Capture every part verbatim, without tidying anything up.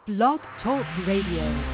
Blog Talk Radio.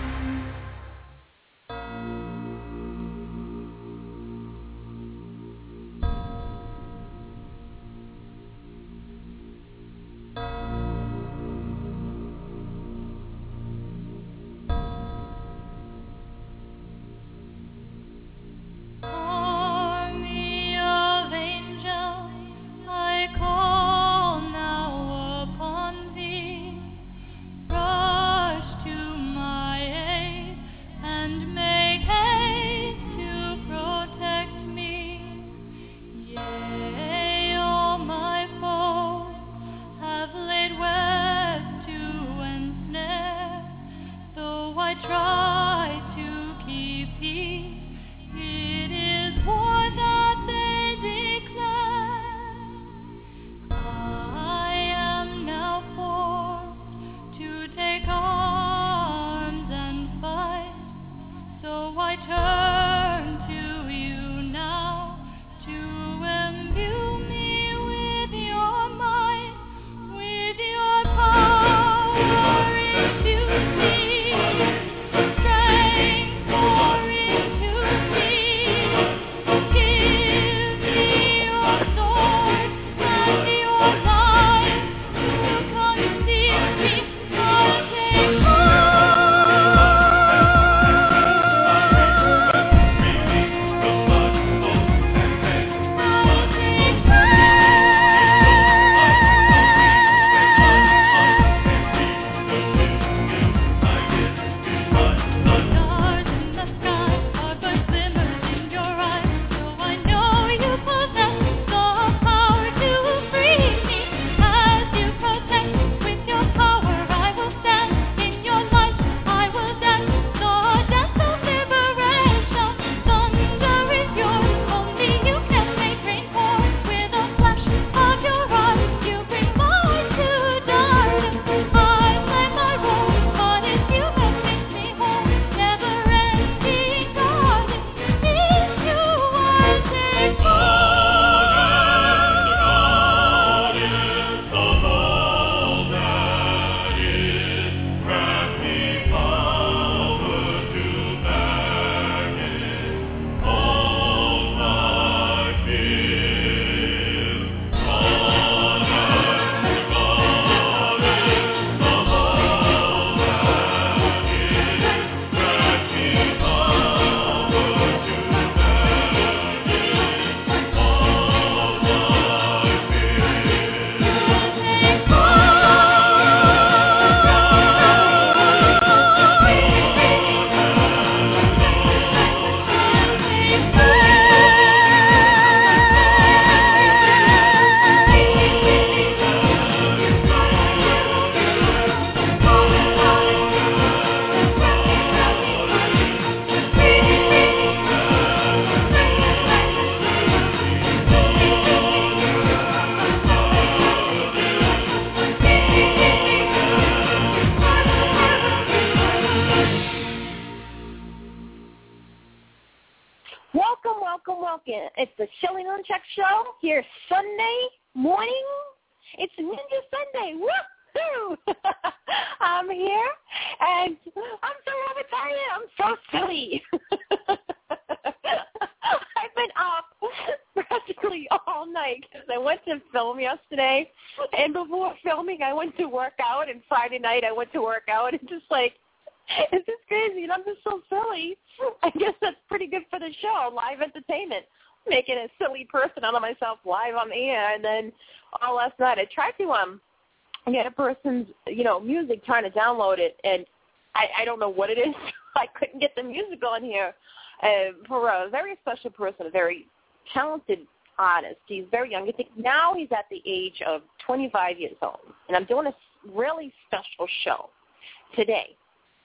Night I went to work out and just like, it's just crazy and I'm just so silly. I guess that's pretty good for the show, live entertainment, making a silly person out of myself live on the air. And then all last night I tried to um get a person's, you know, music, trying to download it, and I, I don't know what it is. I couldn't get the music on here uh, for a very special person, a very talented artist. He's very young. I think now he's at the age of twenty-five years old, and I'm doing a really special show today.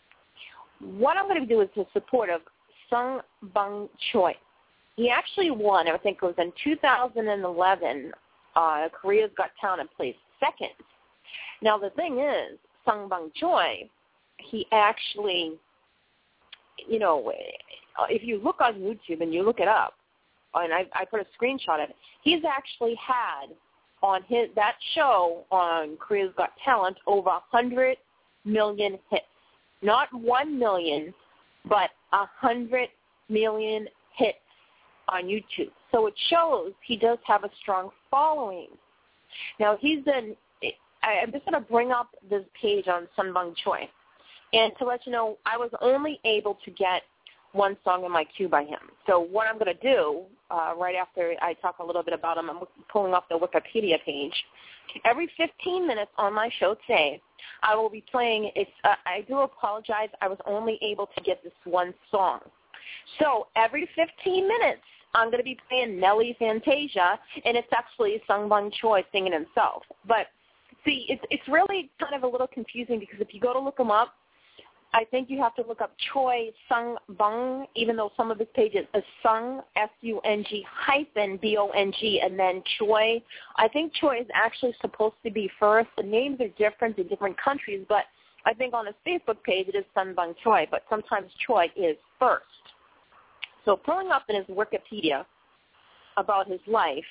What I'm going to do is in support of Sung Bung Choi. He actually won, I think it was in two thousand eleven, uh, Korea's Got Talent, and placed second. Now the thing is, Sung Bung Choi, he actually, you know, if you look on YouTube and you look it up, and I, I put a screenshot of it, he's actually had on his that show on Korea's Got Talent over one hundred million hits. Not one million, but one hundred million hits on YouTube. So it shows he does have a strong following. Now, he's been, I'm just going to bring up this page on Sun Bung Choi. And to let you know, I was only able to get one song in my queue by him. So what I'm going to do, uh, right after I talk a little bit about him, I'm pulling off the Wikipedia page. Every fifteen minutes on my show today, I will be playing, it's, uh, I do apologize, I was only able to get this one song. So every fifteen minutes, I'm going to be playing Nelly Fantasia, and it's actually Sun Bung Choi singing himself. But, see, it's, it's really kind of a little confusing because if you go to look him up, I think you have to look up Choi Sun Bung, even though some of his pages is Sung, S U N G hyphen B O N G, and then Choi. I think Choi is actually supposed to be first. The names are different in different countries, but I think on his Facebook page it is Sun Bung Choi, but sometimes Choi is first. So pulling up in his Wikipedia about his life,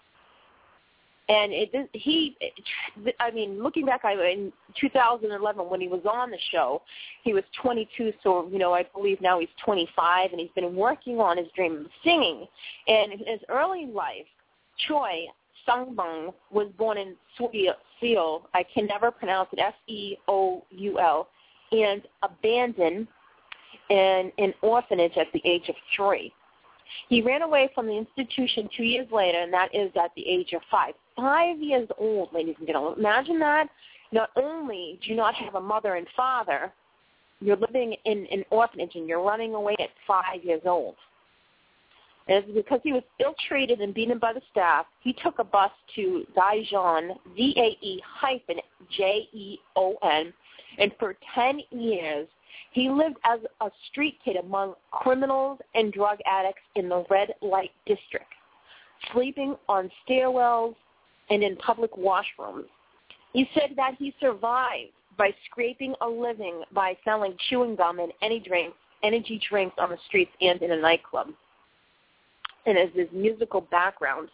and it, he, I mean, looking back in two thousand eleven when he was on the show, he was twenty-two, so, you know, I believe now he's twenty-five, and he's been working on his dream of singing. And in his early life, Choi Sun Bung was born in Seoul, I can never pronounce it, S E O U L, and abandoned in an orphanage at the age of three. He ran away from the institution two years later, and that is at the age of five. Five years old, ladies and gentlemen. Imagine that. Not only do you not have a mother and father, you're living in an orphanage, and you're running away at five years old. And it's because he was ill-treated and beaten by the staff, he took a bus to Daejeon, D A E hyphen J E O N, and for ten years, he lived as a street kid among criminals and drug addicts in the red light district, sleeping on stairwells and in public washrooms. He said that he survived by scraping a living by selling chewing gum and any drinks, energy drinks on the streets and in a nightclub. And as his musical background.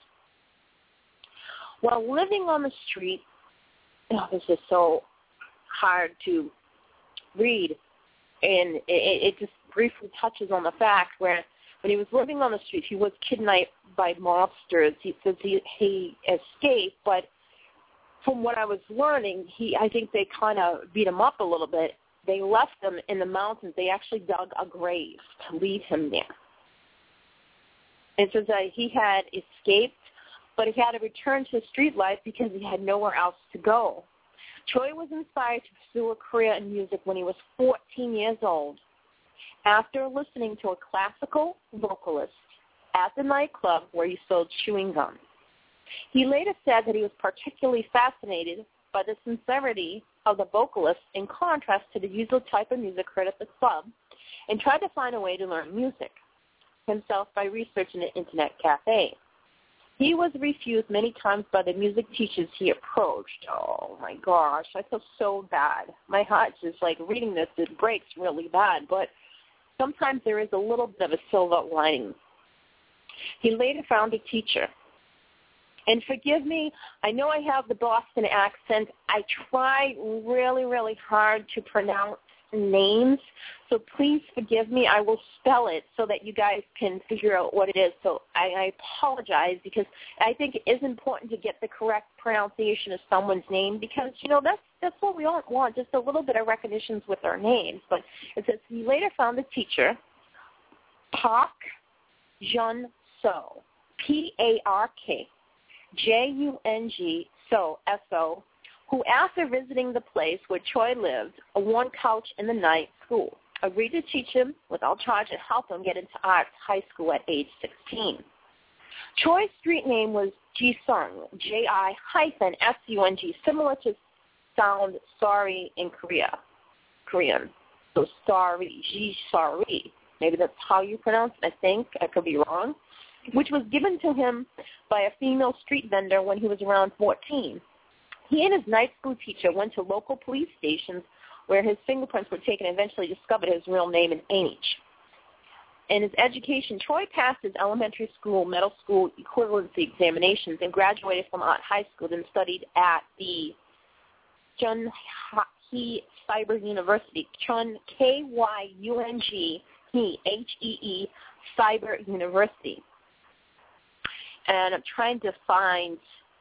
While living on the street, oh, this is so hard to read, and it, it just briefly touches on the fact where when he was living on the street, he was kidnapped by mobsters. He says he, he escaped, but from what I was learning, he I think they kind of beat him up a little bit. They left him in the mountains. They actually dug a grave to leave him there. It says that he had escaped, but he had to return to street life because he had nowhere else to go. Choi was inspired to pursue a career in music when he was fourteen years old. After listening to a classical vocalist at the nightclub where he sold chewing gum. He later said that he was particularly fascinated by the sincerity of the vocalist in contrast to the usual type of music heard at the club, and tried to find a way to learn music himself by researching an internet cafe. He was refused many times by the music teachers he approached. Oh, my gosh, I feel so bad. My heart is like reading this, it breaks really bad, but sometimes there is a little bit of a silver lining. He later found a teacher. And forgive me, I know I have the Boston accent. I try really, really hard to pronounce names, so please forgive me. I will spell it so that you guys can figure out what it is. So I, I apologize because I think it is important to get the correct pronunciation of someone's name because, you know, that's that's what we all want, just a little bit of recognitions with our names. But it says he later found a teacher, Park Jun-so, P A R K J U N G, So, S O, who, after visiting the place where Choi lived, a worn couch in the night school, agreed to teach him without charge and help him get into arts high school at age sixteen. Choi's street name was Ji-sung, J I hyphen S U N G, similar to sound sorry in Korea, Korean. So sorry, Ji-sorry. Maybe that's how you pronounce it, I think. I could be wrong. Which was given to him by a female street vendor when he was around fourteen. He and his night school teacher went to local police stations where his fingerprints were taken and eventually discovered his real name and age. In his education, Choi passed his elementary school, middle school equivalency examinations and graduated from Art High School and studied at the Junhee Cyber University. Kyung, K Y U N G E H E E, Cyber University. And I'm trying to find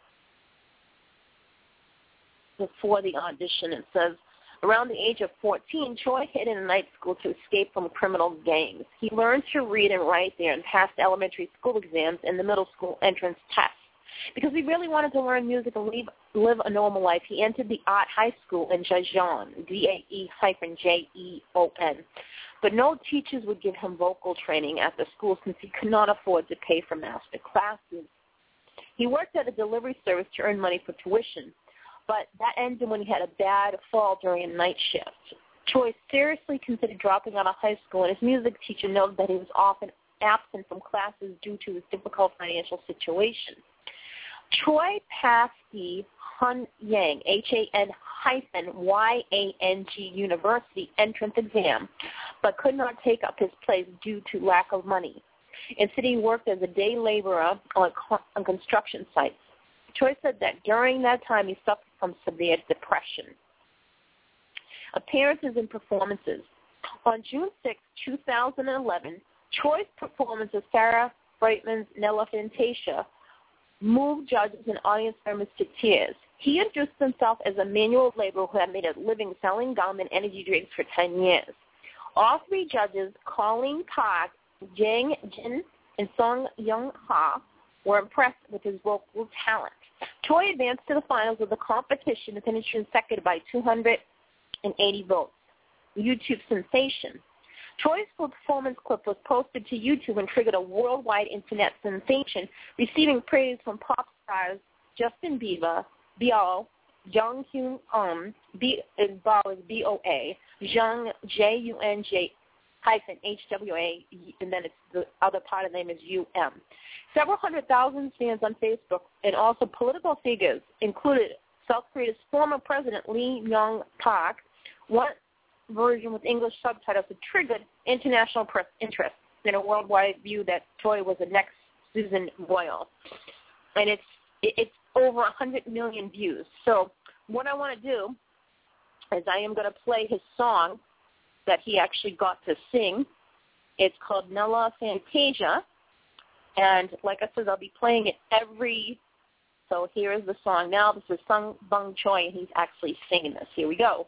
before the audition. It says, around the age of fourteen, Choi hid in a night school to escape from criminal gangs. He learned to read and write there and passed elementary school exams and the middle school entrance test. Because he really wanted to learn music and live, live a normal life, he entered the art high school in Daejeon, D A E hyphen J E O N. But no teachers would give him vocal training at the school since he could not afford to pay for master classes. He worked at a delivery service to earn money for tuition, but that ended when he had a bad fall during a night shift. Choi seriously considered dropping out of high school, and his music teacher noted that he was often absent from classes due to his difficult financial situation. Choi passed the Hun Yang, H A N hyphen Y A N G University entrance exam, but could not take up his place due to lack of money. Instead, he worked as a day laborer on, on construction sites. Choi said that during that time he suffered from severe depression. Appearances and performances. On June sixth, two thousand eleven, Choi's performance of Sarah Brightman's Nella Fantasia moved judges and audience members to tears. He introduced himself as a manual laborer who had made a living selling gum and energy drinks for ten years. All three judges, Colleen Park, Jang Jin, and Song Young Ha, were impressed with his vocal talent. Choi advanced to the finals of the competition and finished second by two hundred eighty votes. YouTube sensation. Choi's performance clip was posted to YouTube and triggered a worldwide internet sensation, receiving praise from pop stars Justin Bieber, B O, Jung Hyun Um, B is B O A, Jung J U N J hyphen H W A, and then it's the other part of the name is U M. Several hundred thousand fans on Facebook and also political figures included South Korea's former president Lee Myung-pak. One version with English subtitles that triggered international press interest in a worldwide view that Choi was the next Susan Boyle. And it's it's over one hundred million views. So what I want to do is I am going to play his song that he actually got to sing. It's called Nella Fantasia. And like I said, I'll be playing it every, so here is the song. Now this is Sung Bung Choi, and he's actually singing this. Here we go.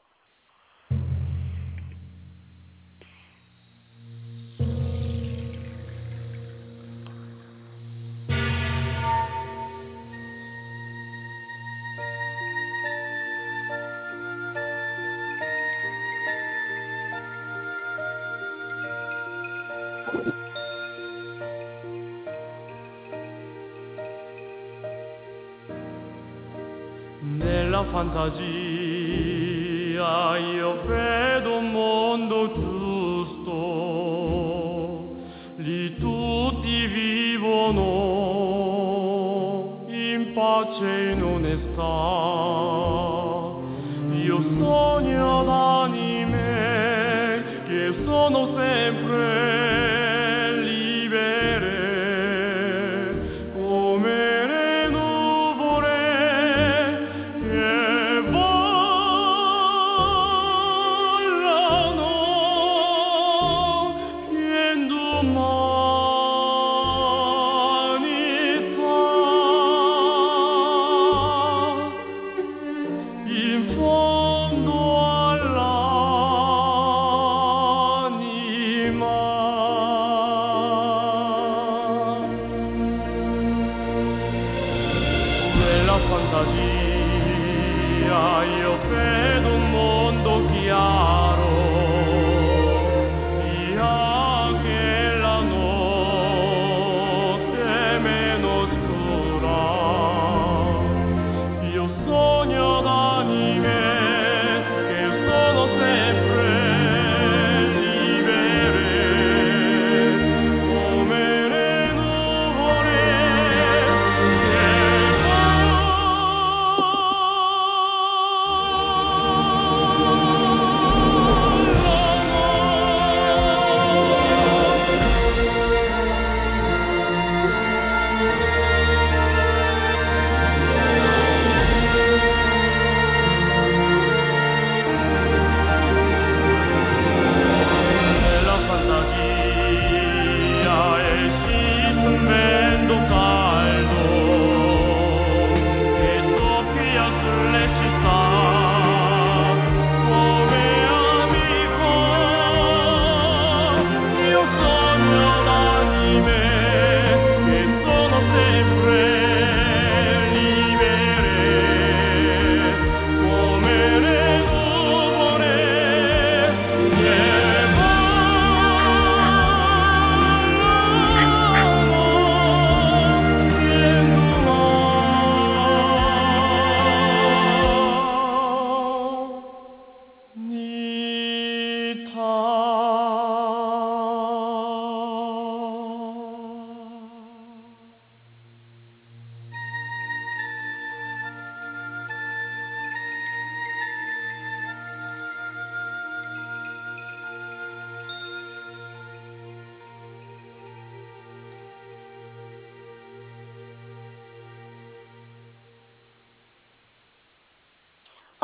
Nella fantasia io vedo un mondo giusto, lì tutti vivono in pace e in onestà. Io sogno d'anime che sono sempre libere, come le nuvole che volano, che domani in fondo all'anima.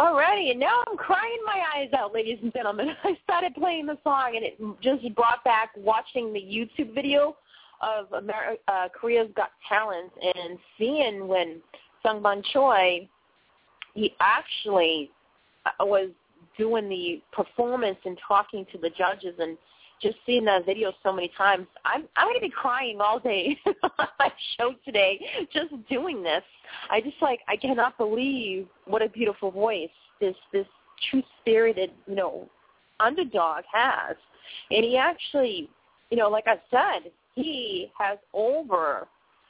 Alrighty, and now I'm crying my eyes out, ladies and gentlemen. I started playing the song, and it just brought back watching the YouTube video of Ameri- uh, Korea's Got Talent and seeing when Sungbun Choi, he actually was doing the performance and talking to the judges, and just seeing that video so many times. I'm I'm going to be crying all day on my show today just doing this. I just like, I cannot believe what a beautiful voice this this true-spirited, you know, underdog has. And he actually, you know, like I said, he has over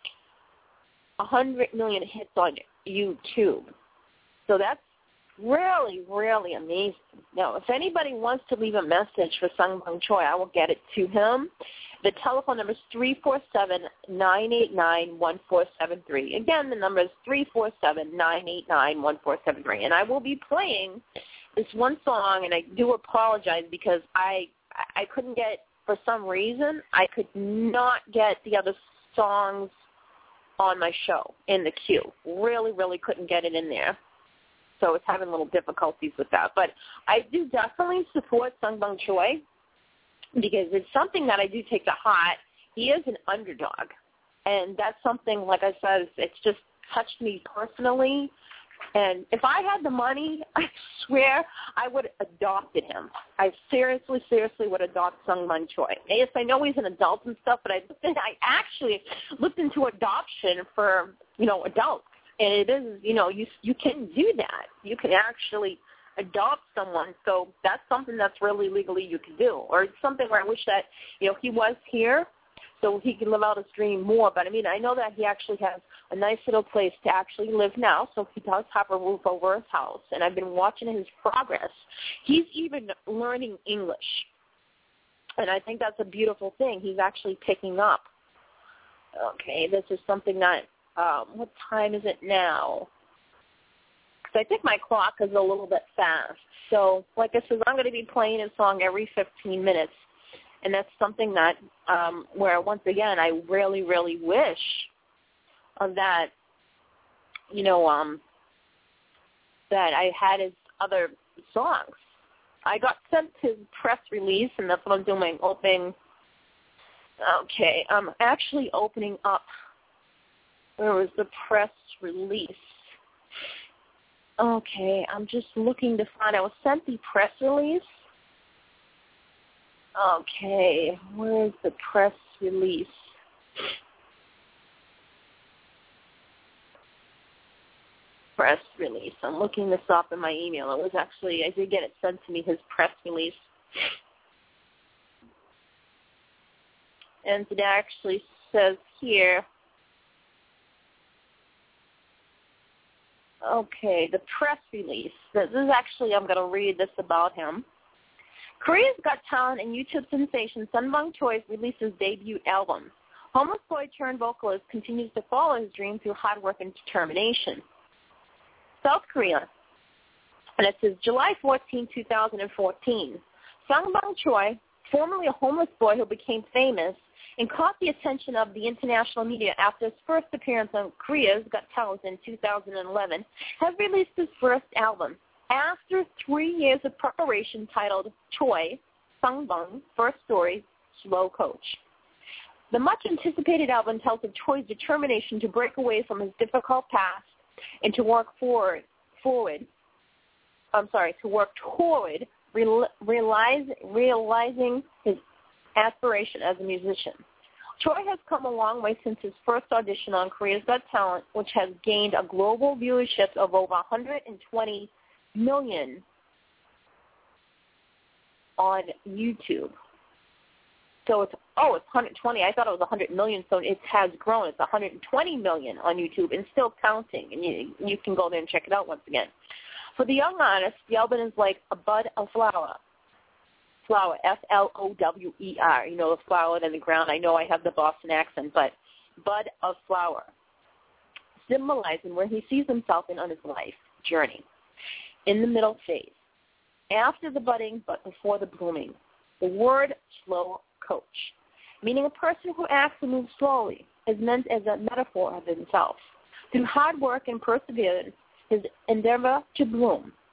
one hundred million hits on YouTube. So that's really, really amazing. Now, if anybody wants to leave a message for Sungbun Choi, I will get it to him. The telephone number is three four seven, nine eight nine, one four seven three. Again, the number is three four seven, nine eight nine, one four seven three. And I will be playing this one song, and I do apologize because I I couldn't get, for some reason, I could not get the other songs on my show in the queue. Really, really couldn't get it in there. So it's having a little difficulties with that. But I do definitely support Sungbun Choi because it's something that I do take to heart. He is an underdog. And that's something, like I said, it's just touched me personally. And if I had the money, I swear I would have adopted him. I seriously, seriously would adopt Sungbun Choi. Yes, I know he's an adult and stuff, but I, I actually looked into adoption for, you know, adults. And it is, you know, you you can do that. You can actually adopt someone. So that's something that's really legally you can do. Or it's something where I wish that, you know, he was here so he can live out his dream more. But, I mean, I know that he actually has a nice little place to actually live now, so he does have a roof over his house. And I've been watching his progress. He's even learning English. And I think that's a beautiful thing. He's actually picking up. Okay, this is something that, um, what time is it now? Because I think my clock is a little bit fast. So, like I said, I'm going to be playing a song every fifteen minutes. And that's something that, um, where once again, I really, really wish that, you know, um, that I had his other songs. I got sent his press release, and that's what I'm doing, opening. Okay, I'm actually opening up. Where was the press release? Okay, I'm just looking to find. I was sent the press release. Okay, where's the press release? Press release. I'm looking this up in my email. It was actually, I did get it sent to me, his press release. And it actually says here, okay, the press release. This is actually, I'm going to read this about him. Korea's Got Talent and YouTube sensation Sungbun Choi releases debut album. Homeless boy turned vocalist continues to follow his dream through hard work and determination. South Korea. And it says July fourteenth, twenty fourteen. Sungbun Choi, formerly a homeless boy who became famous and caught the attention of the international media after his first appearance on Korea's Got Talent in two thousand eleven, has released his first album. After three years of preparation titled Choi, Sungbun, First Story, Slow Coach. The much-anticipated album tells of Choi's determination to break away from his difficult past and to work forward, forward I'm sorry, to work toward real, realize, realizing his aspiration as a musician. Choi has come a long way since his first audition on Korea's Got Talent, which has gained a global viewership of over one hundred twenty million on YouTube. So it's, oh, it's one hundred twenty. I thought it was one hundred million, so it has grown. It's one hundred twenty million on YouTube and still counting. And you, you can go there and check it out once again. For the young artist, the album is like a bud of flower. Flower, F L O W E R. You know, the flower in the ground. I know I have the Boston accent, but bud of flower, symbolizing where he sees himself in on his life journey. In the middle phase, after the budding but before the blooming. The word slow coach, meaning a person who acts and moves slowly, is meant as a metaphor of himself. Through hard work and perseverance, his endeavor to bloom,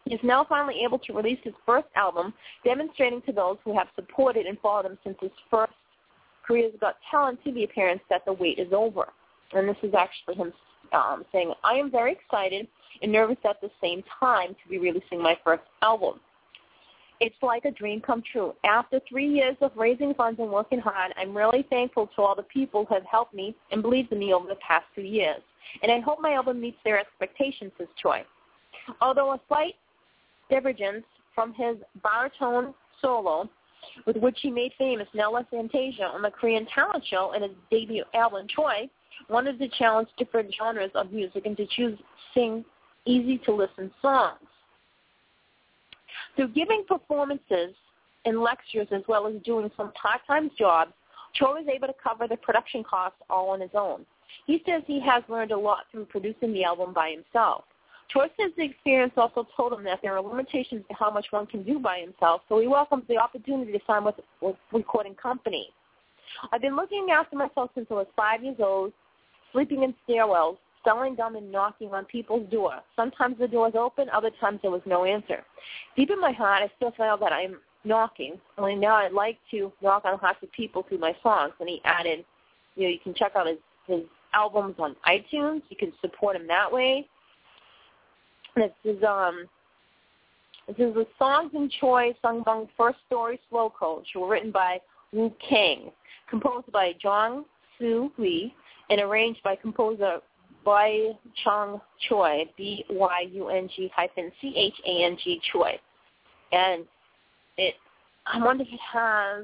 He is now finally able to release his first album, demonstrating to those who have supported and followed him since his first Korea's Got Talent T V appearance that the wait is over. And this is actually him um, saying, I am very excited and nervous at the same time to be releasing my first album. It's like a dream come true. After three years of raising funds and working hard, I'm really thankful to all the people who have helped me and believed in me over the past few years. And I hope my album meets their expectations, says Choi. Although a slight divergence from his baritone solo, with which he made famous Nella Fantasia on the Korean talent show in his debut album, Choi wanted to challenge different genres of music and to choose sing easy-to-listen songs. Through giving performances and lectures as well as doing some part-time jobs, Choi was able to cover the production costs all on his own. He says he has learned a lot through producing the album by himself. Choi says the experience also told him that there are limitations to how much one can do by himself, so he welcomes the opportunity to sign with a recording company. I've been looking after myself since I was five years old, sleeping in stairwells, selling gum and knocking on people's door. Sometimes the doors open, other times there was no answer. Deep in my heart, I still feel that I'm knocking, only now I'd like to knock on hearts of people through my songs. And he added, you know, you can check out his, his albums on iTunes. You can support him that way. This is um, this is the songs in Choi Sungbang First Story Slow Coach were written by Woo Kang, composed by Jong Soo Lee, and arranged by composer Bai Chung Choi, B Y U N G hyphen C H A N G Choi. And it, I wonder if it has,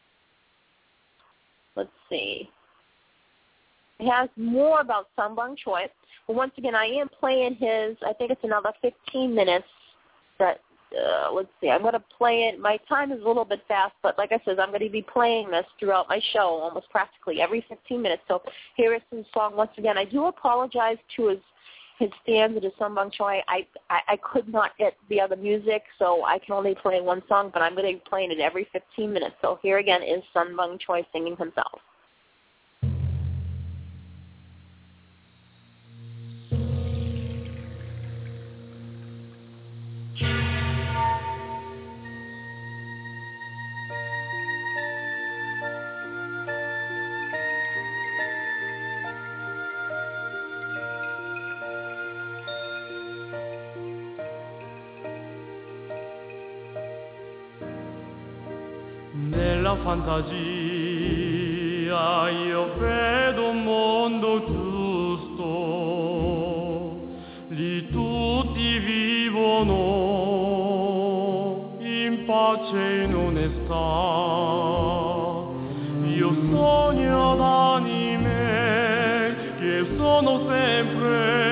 let's see, it has more about Sungbang Choi. But once again, I am playing his, I think it's another fifteen minutes that, uh, let's see, I'm going to play it. My time is a little bit fast, but like I said, I'm going to be playing this throughout my show almost practically every fifteen minutes. So here is his song once again. I do apologize to his his fans of Sungbang Choi. I, I, I could not get the other music, so I can only play one song, but I'm going to be playing it every fifteen minutes. So here again is Sungbang Choi singing himself. Nella fantasia io vedo un mondo giusto, lì tutti vivono in pace e in onestà. Io sogno d'anime che sono sempre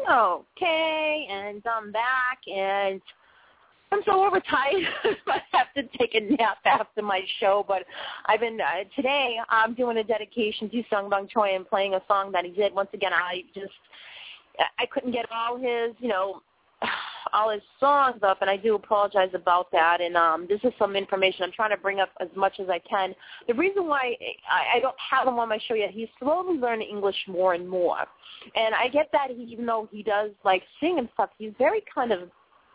Okay, and I'm back, and I'm so overtired. I have to take a nap after my show, but I've been, uh, today I'm doing a dedication to Sung Bung Choi and playing a song that he did. Once again, I just, I couldn't get all his, you know, all his songs up, and I do apologize about that, and um, this is some information I'm trying to bring up as much as I can. The reason why I, I don't have him on my show yet, he's slowly learning English more and more, and I get that he, even though he does, like, sing and stuff, he's very kind of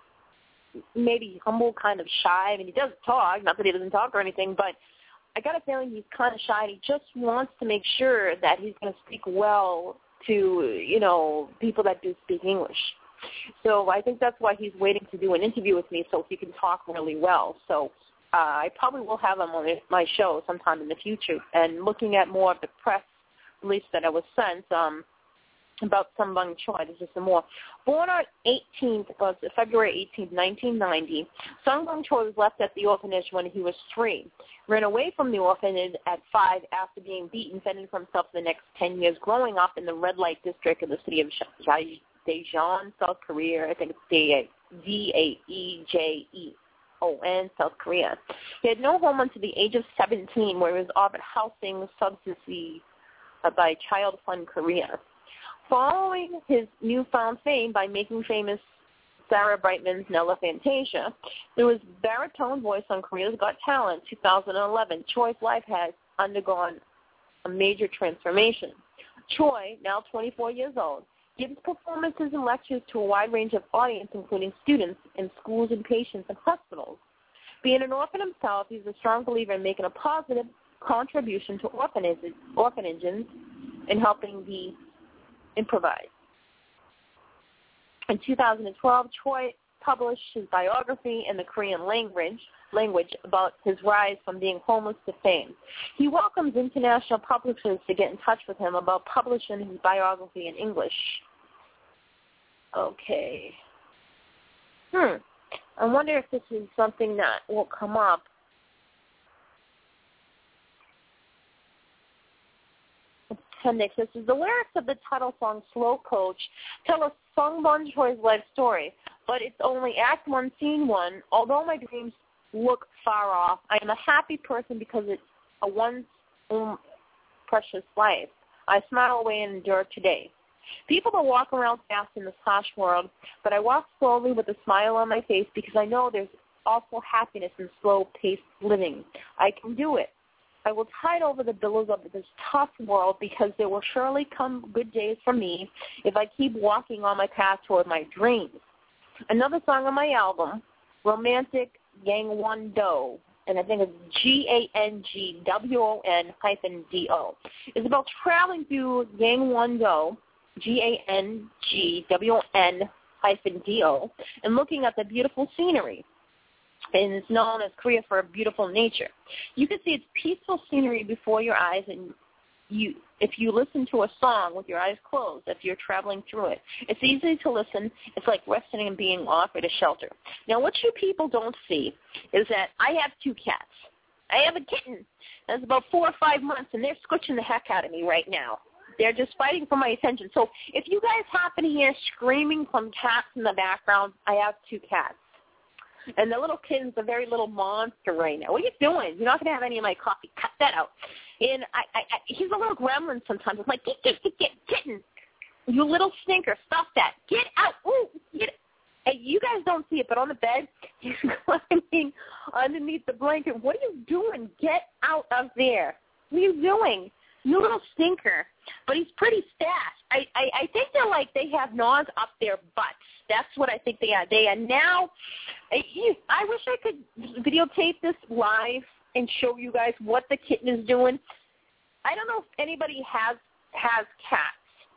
maybe humble, kind of shy. I mean, he does talk, not that he doesn't talk or anything, but I got a feeling he's kind of shy, and he just wants to make sure that he's going to speak well to, you know, people that do speak English. So I think that's why he's waiting to do an interview with me so he can talk really well. So uh, I probably will have him on my show sometime in the future. And looking at more of the press release that I was sent um, about Sung Bung Choi, this is some more. Born on eighteenth, uh, February eighteenth, nineteen ninety, Sung Bung Choi was left at the orphanage when he was three. Ran away from the orphanage at five after being beaten, fending for himself for the next ten years, growing up in the red light district of the city of Daejeon. Daejeon, South Korea. I think it's D A E J E O N, South Korea. He had no home until the age of seventeen, where he was offered housing subsidy by Child Fund Korea. Following his newfound fame by making famous Sarah Brightman's Nella Fantasia, through his baritone voice on Korea's Got Talent two thousand eleven, Choi's life has undergone a major transformation. Choi, now twenty-four years old, gives performances and lectures to a wide range of audience, including students in schools and patients in hospitals. Being an orphan himself, he's a strong believer in making a positive contribution to orphanages, orphanages and helping the improvised. In two thousand twelve, Choi published his biography in the Korean language, language about his rise from being homeless to fame. He welcomes international publishers to get in touch with him about publishing his biography in English. Okay. Hmm. I wonder if this is something that will come up. Appendix. This is the lyrics of the title song "Slow Coach" tell us Sung Bung Choi's life story, but it's only Act One, Scene One. Although my dreams look far off, I am a happy person because it's a once um, precious life. I smile away and endure today. People that walk around fast in this harsh world, but I walk slowly with a smile on my face because I know there's also happiness in slow-paced living. I can do it. I will tide over the billows of this tough world because there will surely come good days for me if I keep walking on my path toward my dreams. Another song on my album, Romantic Gangwon-do, and I think it's G A N G W O N hyphen D O, is about traveling through Gangwon-do, G A N G W O N hyphen D O, and looking at the beautiful scenery. And it's known as Korea for beautiful nature. You can see its peaceful scenery before your eyes, and you, if you listen to a song with your eyes closed, if you're traveling through it, it's easy to listen. It's like resting and being offered a shelter. Now, what you people don't see is that I have two cats. I have a kitten that's about four or five months, and they're squishing the heck out of me right now. They're just fighting for my attention. So if you guys happen to hear screaming from cats in the background, I have two cats. And the little kitten's a very little monster right now. What are you doing? You're not going to have any of my coffee. Cut that out. And I, I, I, he's a little gremlin sometimes. I'm like, get, get, get, get, kitten. You little stinker. Stop that. Get out. Ooh, get Hey, you guys don't see it, but on the bed, he's climbing underneath the blanket. What are you doing? Get out of there. What are you doing? You little stinker. But he's pretty stashed. I, I, I think they're like they have gnaws up their butts. That's what I think they are. They are now, I, I wish I could videotape this live and show you guys what the kitten is doing. I don't know if anybody has has cats,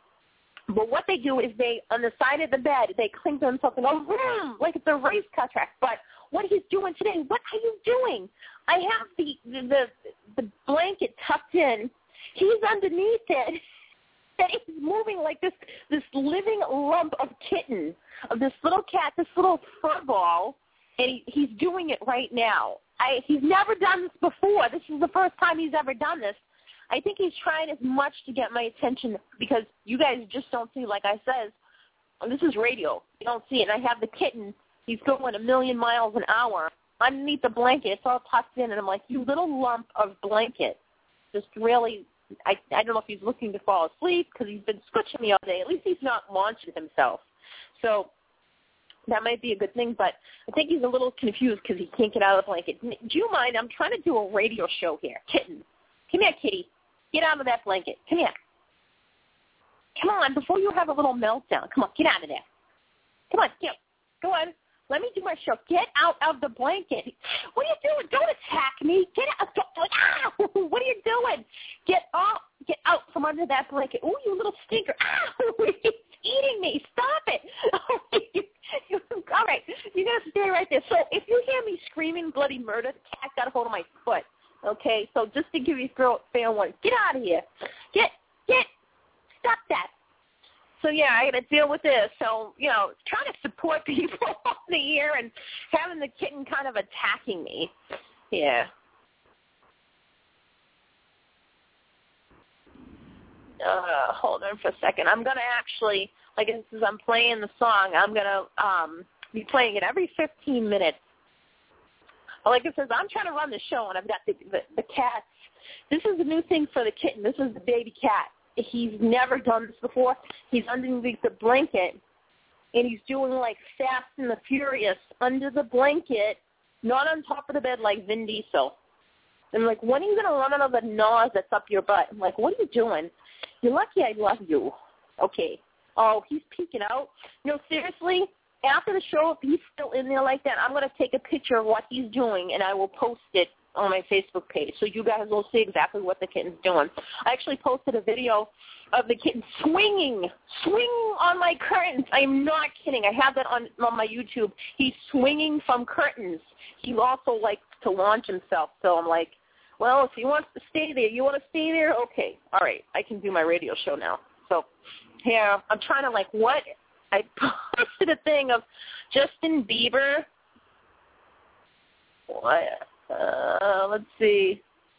but what they do is they, on the side of the bed, they cling to themselves and go, vroom, like it's a race car track. But what he's doing today, what are you doing? I have the the, the blanket tucked in. He's underneath it. And he's moving like this this living lump of kitten, of this little cat, this little fur ball, and he, he's doing it right now. I, he's never done this before. This is the first time he's ever done this. I think he's trying as much to get my attention because you guys just don't see, like I says, this is radio. You don't see it. And I have the kitten. He's going a million miles an hour underneath the blanket. It's all tucked in, and I'm like, you little lump of blanket. Just really, I, I don't know if he's looking to fall asleep because he's been squishing me all day. At least he's not launching himself. So that might be a good thing, but I think he's a little confused because he can't get out of the blanket. Do you mind? I'm trying to do a radio show here. Kitten. Come here, kitty. Get out of that blanket. Come here. Come on, before you have a little meltdown. Come on, get out of there. Come on, get, go on. Let me do my show. Get out of the blanket. What are you doing? Don't attack me. Get out. Ow! What are you doing? Get out. Get out from under that blanket. Oh, you little stinker. Ow! He's eating me. Stop it. All right. You're going to stay right there. So if you hear me screaming bloody murder, the cat got a hold of my foot. Okay? So just to give you a fair warning, get out of here. Get, get. Stop that. So, yeah, I got to deal with this. So, you know, trying to support people all the year and having the kitten kind of attacking me. Yeah. Uh, hold on for a second. I'm going to actually, like as I'm playing the song, I'm going to um, be playing it every fifteen minutes. Like it says, I'm trying to run the show, and I've got the, the, the cats. This is a new thing for the kitten. This is the baby cat. He's never done this before. He's underneath the blanket, and he's doing like Fast and the Furious under the blanket, not on top of the bed like Vin Diesel. And like, when are you going to run out of the nose that's up your butt? I'm like, what are you doing? You're lucky I love you. Okay. Oh, he's peeking out. No, seriously, after the show, if he's still in there like that, I'm going to take a picture of what he's doing, and I will post it on my Facebook page, so you guys will see exactly what the kitten's doing. I actually posted a video of the kitten swinging, swinging on my curtains. I am not kidding. I have that on, on my YouTube. He's swinging from curtains. He also likes to launch himself, so I'm like, well, if he wants to stay there, you want to stay there? Okay, all right, I can do my radio show now. So here, I'm trying to, like, what? I posted a thing of Justin Bieber. What? Uh, let's see.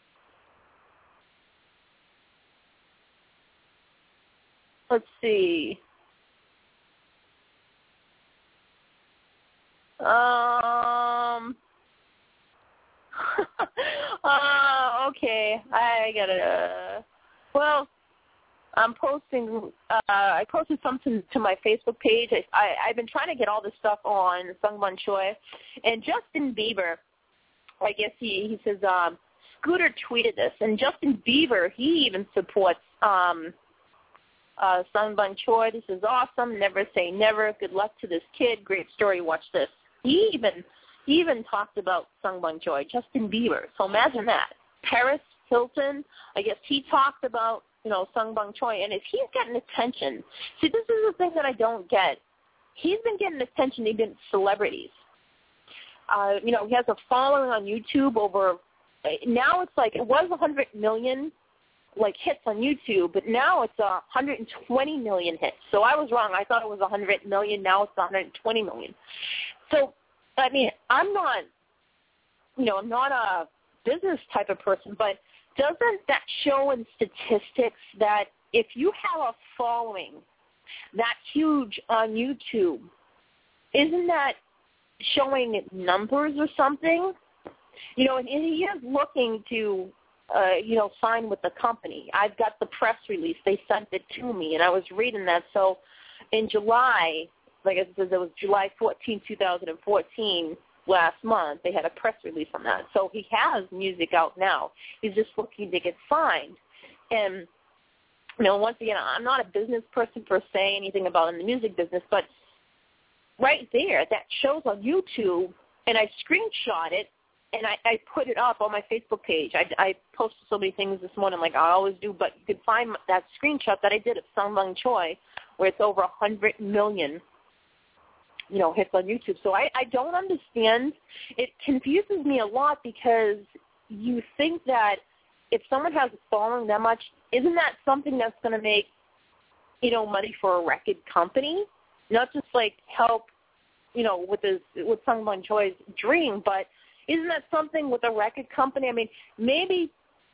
Let's see. Um. uh, okay, I gotta. Uh, well, I'm posting. Uh, I posted something to my Facebook page. I, I I've been trying to get all this stuff on Sungbun Choi, and Justin Bieber. I guess he, he says, um, Scooter tweeted this, and Justin Bieber, he even supports um, uh, Sungbun Choi. This is awesome. Never say never. Good luck to this kid. Great story. Watch this. He even he even talked about Sungbun Choi, Justin Bieber. So imagine that. Paris Hilton, I guess he talked about, you know, Sungbun Choi, and if he's getting attention, see, this is the thing that I don't get. He's been getting attention even celebrities. Uh, you know, he has a following on YouTube over, now it's like, it was one hundred million, like, hits on YouTube, but now it's uh, one hundred twenty million hits. So I was wrong. I thought it was one hundred million. Now it's one hundred twenty million. So, I mean, I'm not, you know, I'm not a business type of person, but doesn't that show in statistics that if you have a following that huge on YouTube, isn't that showing numbers or something? You know, and he is looking to, uh, you know, sign with the company. I've got the press release. They sent it to me, and I was reading that. So in July, like I said, it was July fourteenth, twenty fourteen, last month, they had a press release on that. So he has music out now. He's just looking to get signed. And, you know, once again, I'm not a business person per se, anything about in the music business, but right there, that shows on YouTube, and I screenshot it, and I, I put it up on my Facebook page. I, I posted so many things this morning, like I always do, but you can find that screenshot that I did of Sungbun Choi, where it's over one hundred million, you know, hits on YouTube. So I, I don't understand. It confuses me a lot because you think that if someone has a following that much, isn't that something that's going to make, you know, money for a record company? Not just like help, you know, with his with Sungbun Choi's dream, but isn't that something with a record company? I mean, maybe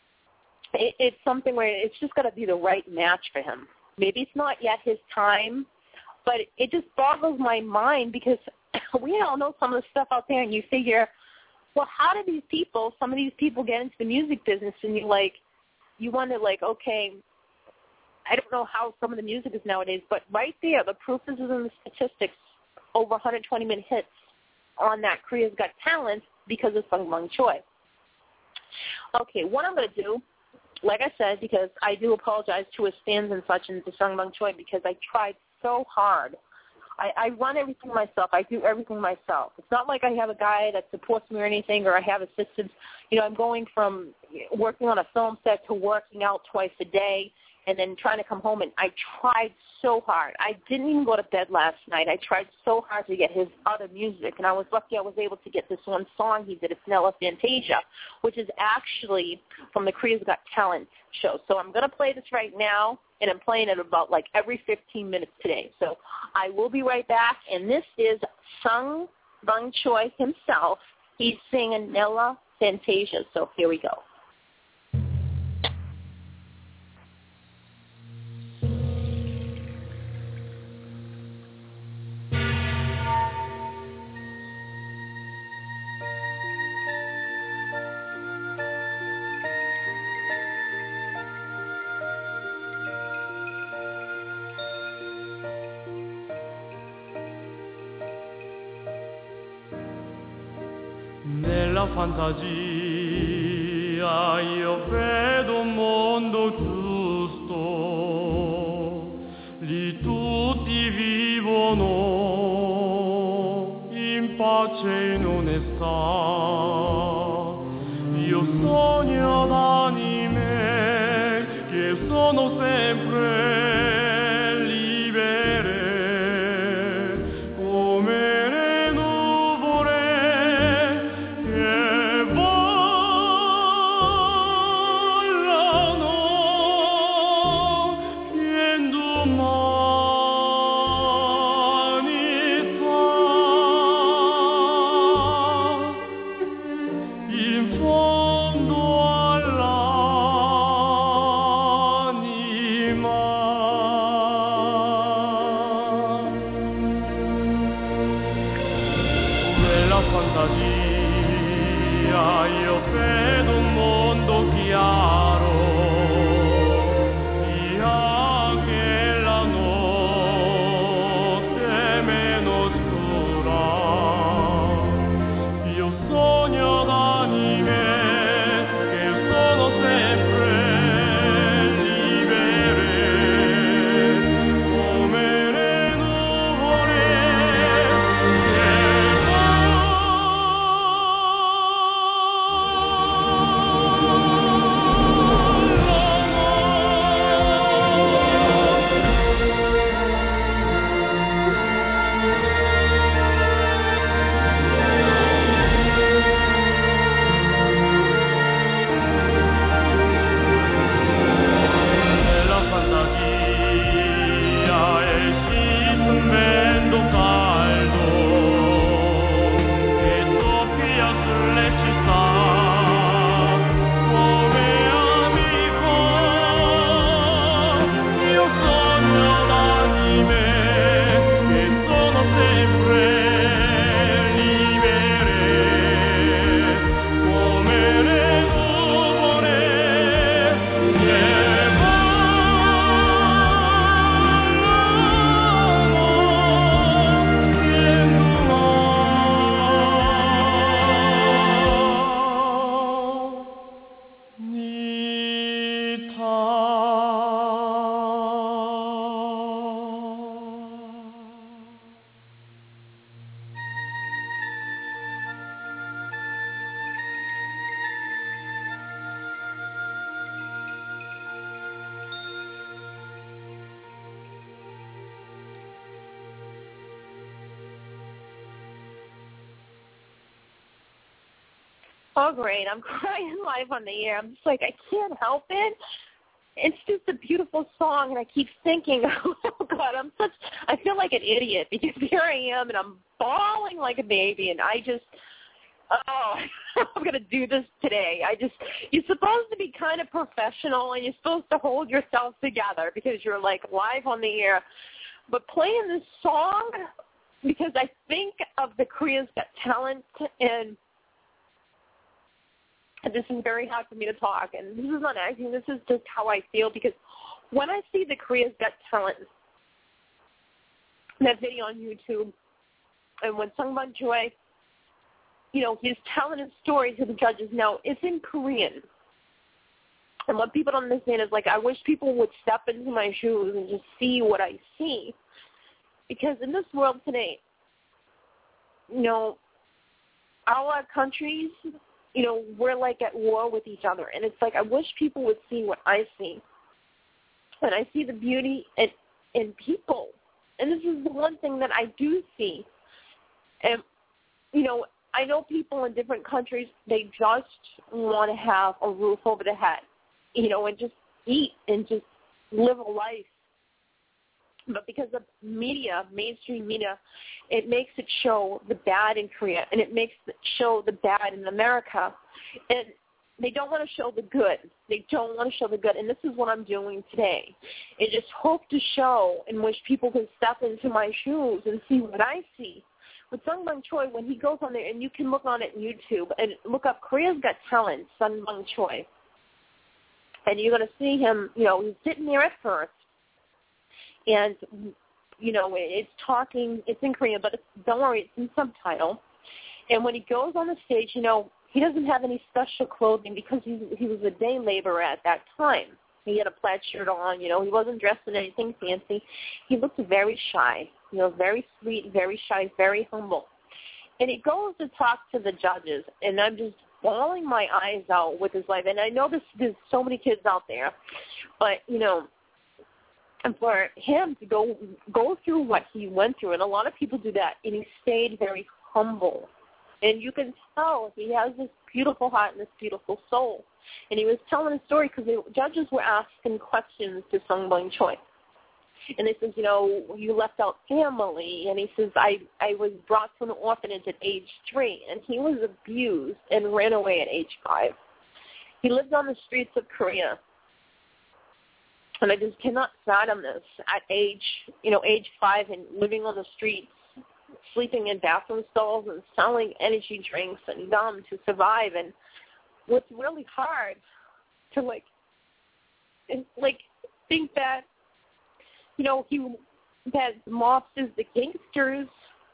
it, it's something where it's just got to be the right match for him. Maybe it's not yet his time, But it just boggles my mind because we all know some of the stuff out there, and you figure, well, how do these people, some of these people get into the music business, and you like, you wonder, like, okay, I don't know how some of the music is nowadays, but right there, the proof is in the statistics, over one hundred twenty million hits on that Korea's Got Talent because of Sung Bang Choi. Okay, what I'm going to do, like I said, because I do apologize to his fans and such and to Sung Bang Choi because I tried so hard. I, I run everything myself. I do everything myself. It's not like I have a guy that supports me or anything, or I have assistants. You know, I'm going from working on a film set to working out twice a day and then trying to come home, and I tried so hard. I didn't even go to bed last night. I tried so hard to get his other music, and I was lucky I was able to get this one song he did, Nella Fantasia, which is actually from the Korea's Got Talent show. So I'm going to play this right now, and I'm playing it about like every fifteen minutes today. So I will be right back, and this is Sung Bang Choi himself. He's singing Nella Fantasia. So here we go. Nella fantasia io vedo un mondo giusto, lì tutti vivono in pace e in onestà. Io sogno d'anime che sono sempre Oh, great. I'm crying live on the air. I'm just like, I can't help it. It's just a beautiful song, and I keep thinking, oh, God, I'm such, I feel like an idiot because here I am, and I'm bawling like a baby, and I just, oh, I'm going to do this today. I just, you're supposed to be kind of professional, and you're supposed to hold yourself together because you're, like, live on the air. But playing this song, because I think of the Korea's Got Talent, and this is very hard for me to talk, and this is not acting, this is just how I feel, because when I see the Korea's Got Talent, that video on YouTube, and when Sung Bang Choi, you know, he's telling his story to the judges. Now, it's in Korean. And what people don't understand is, like, I wish people would step into my shoes and just see what I see. Because in this world today, you know, our countries, you know, we're like at war with each other. And it's like, I wish people would see what I see. And I see the beauty in, in people. And this is the one thing that I do see. And, you know, I know people in different countries, they just want to have a roof over their head, you know, and just eat and just live a life. But because of media, mainstream media, it makes it show the bad in Korea, and it makes it show the bad in America. And they don't want to show the good. They don't want to show the good. And this is what I'm doing today. I just hope to show and wish people can step into my shoes and see what I see. With Sung Bang Choi, when he goes on there, and you can look on it on YouTube, and look up Korea's Got Talent, Sung Bang Choi. And you're going to see him, you know, he's sitting there at first. And, you know, it's talking, it's in Korean, but it's, don't worry, it's in subtitle. And when he goes on the stage, you know, he doesn't have any special clothing because he, he was a day laborer at that time. He had a plaid shirt on, you know, he wasn't dressed in anything fancy. He looked very shy, you know, very sweet, very shy, very humble. And he goes to talk to the judges, and I'm just bawling my eyes out with his life. And I know this, there's so many kids out there, but, you know, and for him to go go through what he went through, and a lot of people do that, and he stayed very humble. And you can tell he has this beautiful heart and this beautiful soul. And he was telling a story because the judges were asking questions to Sung Bang Choi. And they says, you know, you left out family. And he says, I, I was brought to an orphanage at age three. And he was abused and ran away at age five. He lived on the streets of Korea. And I just cannot fathom this at age, you know, age five and living on the streets, sleeping in bathroom stalls and selling energy drinks and gum to survive. And what's really hard to, like, and, like, think that, you know, he, that mobsters, the gangsters,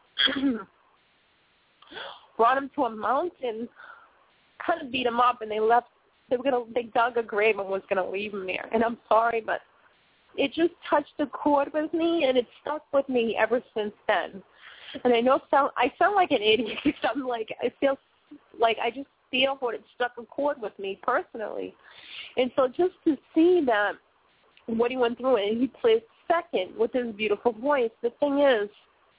brought him to a mountain, kind of beat him up, and they left. They were gonna, they dug a grave and was gonna leave him there. And I'm sorry, but it just touched a chord with me, and it stuck with me ever since then. And I know sound, I sound like an idiot because I'm like, I feel like I just feel what it struck a chord with me personally. And so just to see that, what he went through, and he plays second with his beautiful voice. The thing is,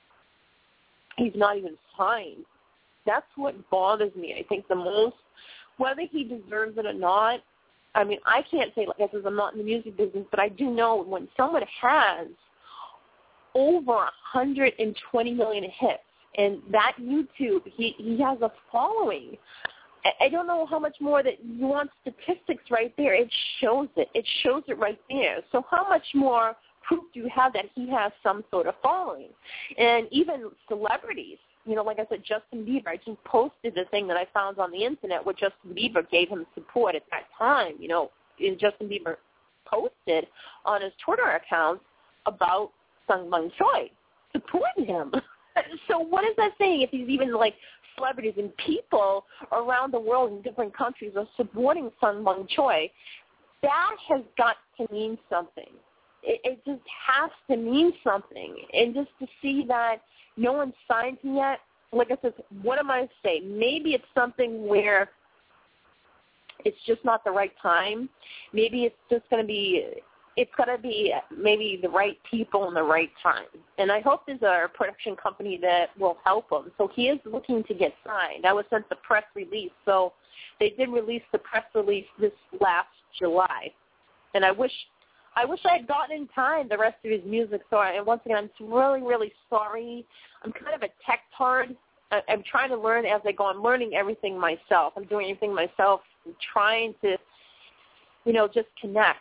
he's not even signed. That's what bothers me, I think, the most. Whether he deserves it or not, I mean, I can't say, like I said, I'm not in the music business, but I do know when someone has over one hundred twenty million hits, and that YouTube, he, he has a following. I, I don't know how much more that you want statistics right there. It shows it. It shows it right there. So how much more proof do you have that he has some sort of following? And even celebrities, you know, like I said, Justin Bieber, I just posted the thing that I found on the Internet where Justin Bieber gave him support at that time. You know, and Justin Bieber posted on his Twitter account about Sung Bang Choi, supporting him. So what is that saying if he's even, like, celebrities and people around the world in different countries are supporting Sung Bang Choi? That has got to mean something. It, it just has to mean something. And just to see that no one signed him yet, like I said, what am I to say? Maybe it's something where it's just not the right time. Maybe it's just going to be, it's got to be maybe the right people in the right time. And I hope there's a production company that will help him. So he is looking to get signed. I was sent the press release. So they did release the press release this last July. And I wish I wish I had gotten in time the rest of his music. So, I, and once again, I'm really, really sorry. I'm kind of a tech tard. I, I'm trying to learn as I go. I'm learning everything myself. I'm doing everything myself. I'm trying to, you know, just connect.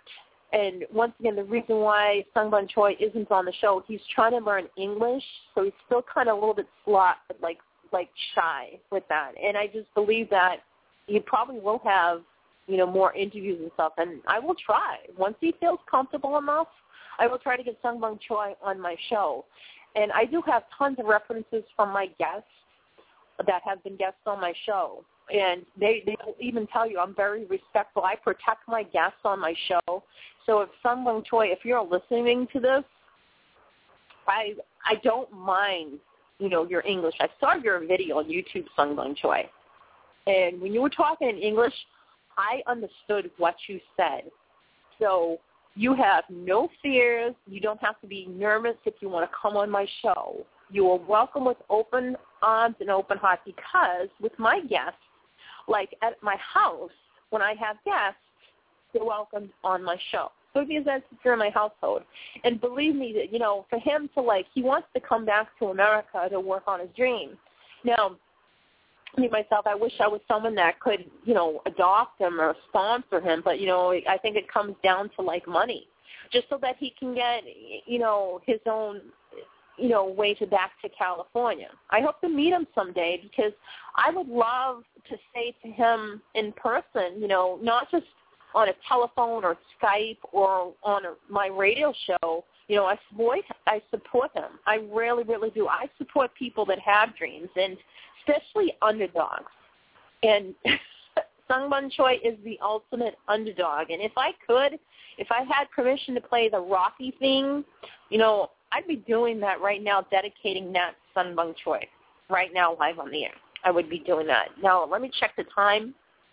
And once again, the reason why Sungbun Choi isn't on the show, he's trying to learn English, so he's still kind of a little bit slot, like like shy with that. And I just believe that he probably will have, you know, more interviews and stuff. And I will try. Once he feels comfortable enough, I will try to get Sungbun Choi on my show. And I do have tons of references from my guests that have been guests on my show. And they, they will even tell you I'm very respectful. I protect my guests on my show. So if Sungbun Choi, if you're listening to this, I I don't mind, you know, your English. I saw your video on YouTube, Sungbun Choi. And when you were talking in English, I understood what you said. So you have no fears. You don't have to be nervous if you want to come on my show. You are welcome with open arms and open heart, because with my guests, like at my house, when I have guests, they're welcomed on my show. So if that's if you're in my household. And believe me, that you know, for him to like, he wants to come back to America to work on his dream. Now, me myself, I wish I was someone that could, you know, adopt him or sponsor him. But you know, I think it comes down to like money, just so that he can get, you know, his own, you know, way to back to California. I hope to meet him someday, because I would love to say to him in person, you know, not just on a telephone or Skype or on a, my radio show. You know, I support, I support him. I really, really do. I support people that have dreams, and especially underdogs. And Sungbun Choi is the ultimate underdog. And if I could, if I had permission to play the Rocky theme, you know, I'd be doing that right now, dedicating that to Sungbun Choi right now live on the air. I would be doing that. Now, let me check the time.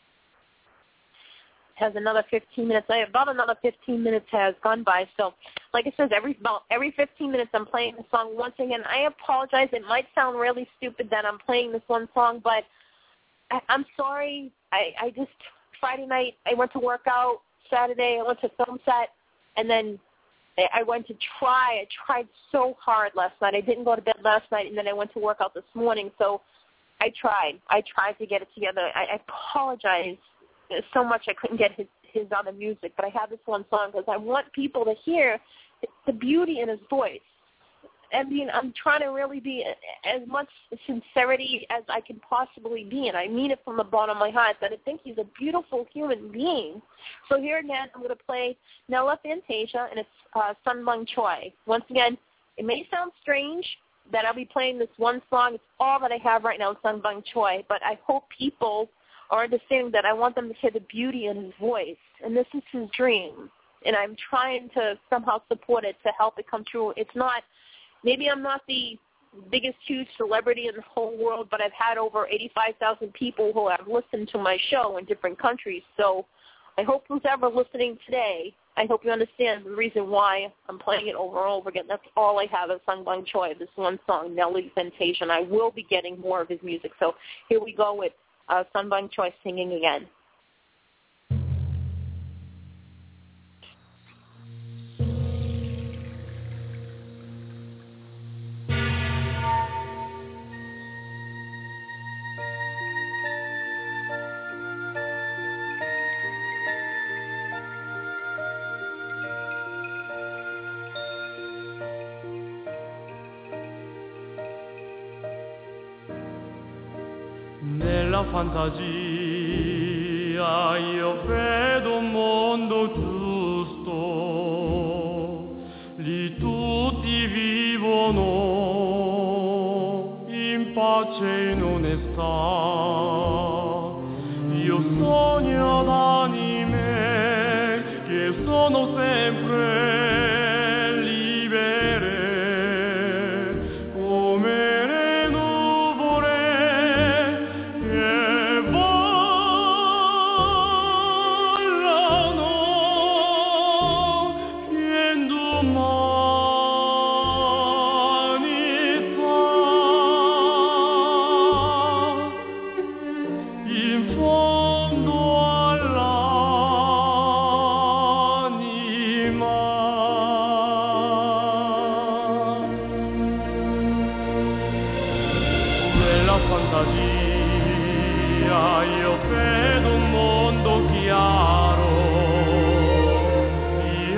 It has another fifteen minutes. I about another fifteen minutes has gone by. So, like I said, every about every fifteen minutes I'm playing the song. Once again, I apologize. It might sound really stupid that I'm playing this one song, but I, I'm sorry. I, I just, Friday night, I went to work out. Saturday, I went to film set, and then I went to try. I tried so hard last night. I didn't go to bed last night, and then I went to work out this morning. So I tried. I tried to get it together. I, I apologize so much I couldn't get his, his other music, but I have this one song because I want people to hear the beauty in his voice. I mean, I'm trying to really be as much sincerity as I can possibly be, and I mean it from the bottom of my heart, that I think he's a beautiful human being. So here again, I'm going to play Nella Fantasia, and it's uh, Sungbun Choi. Once again, it may sound strange that I'll be playing this one song. It's all that I have right now, Sungbun Choi, but I hope people are understanding that I want them to hear the beauty in his voice, and this is his dream, and I'm trying to somehow support it to help it come true. It's not, maybe I'm not the biggest, huge celebrity in the whole world, but I've had over eighty-five thousand people who have listened to my show in different countries, so I hope who's ever listening today, I hope you understand the reason why I'm playing it over and over again. That's all I have is Sungbun Choi, this one song, Nelly Fantasia, and I will be getting more of his music. So here we go with Uh, Sungbun Choi singing again. Nella fantasia io vedo un mondo giusto, lì tutti vivono in pace e in onestà. Io sogno ad anime che sono sempre libere, come io vedo un mondo chiaro,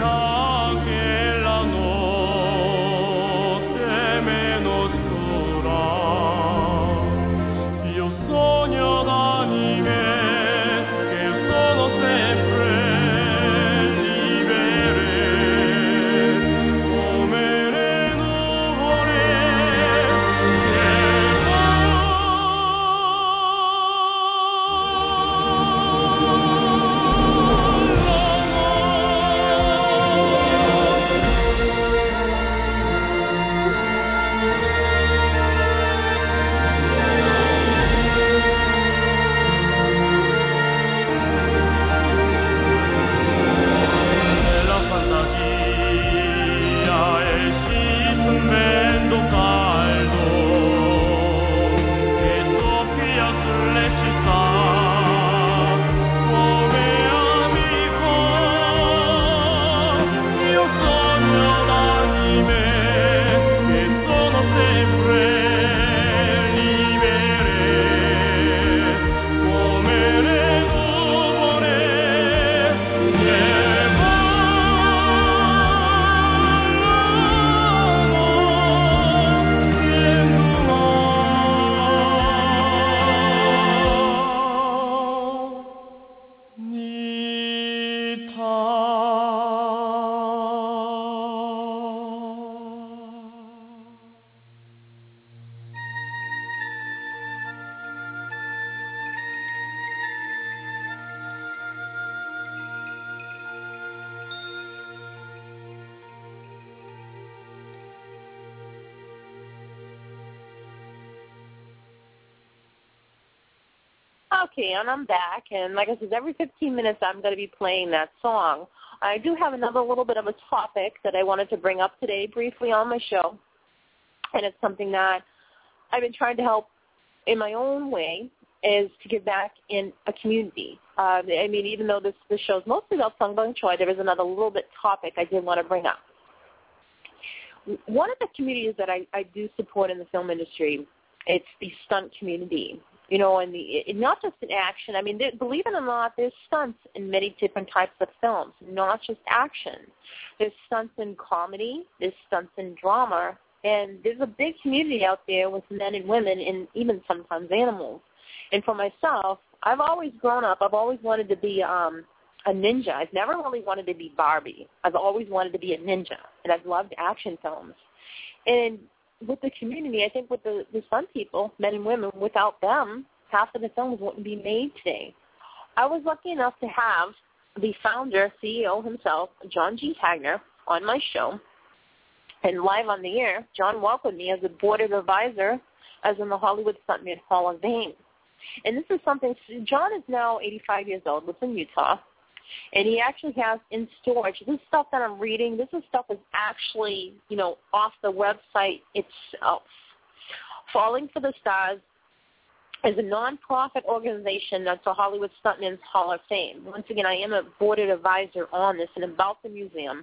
Okay, and I'm back, and like I said, every fifteen minutes I'm going to be playing that song. I do have another little bit of a topic that I wanted to bring up today briefly on my show, and it's something that I've been trying to help in my own way, is to give back in a community. Uh, I mean, even though this, this show is mostly about Sangbang Choi, there is another little bit topic I did want to bring up. One of the communities that I, I do support in the film industry, it's the stunt community. You know, and the, it, not just in action. I mean, there, believe it or not, there's stunts in many different types of films, not just action. There's stunts in comedy, there's stunts in drama, and there's a big community out there with men and women and even sometimes animals. And for myself, I've always grown up, I've always wanted to be um, a ninja. I've never really wanted to be Barbie. I've always wanted to be a ninja, and I've loved action films. And with the community, I think with the, the stunt people, men and women, without them, half of the films wouldn't be made today. I was lucky enough to have the founder, C E O himself, John G. Hagner, on my show. And live on the air, John welcomed me as a board advisor, as in the Hollywood Stuntman Hall of Fame. And this is something, John is now eighty-five years old, lives in Utah, and he actually has in storage, this stuff that I'm reading, this is stuff that's actually, you know, off the website itself. Falling for the Stars is a nonprofit organization that's a Hollywood Stuntman's Hall of Fame. Once again, I am a board advisor on this and about the museum.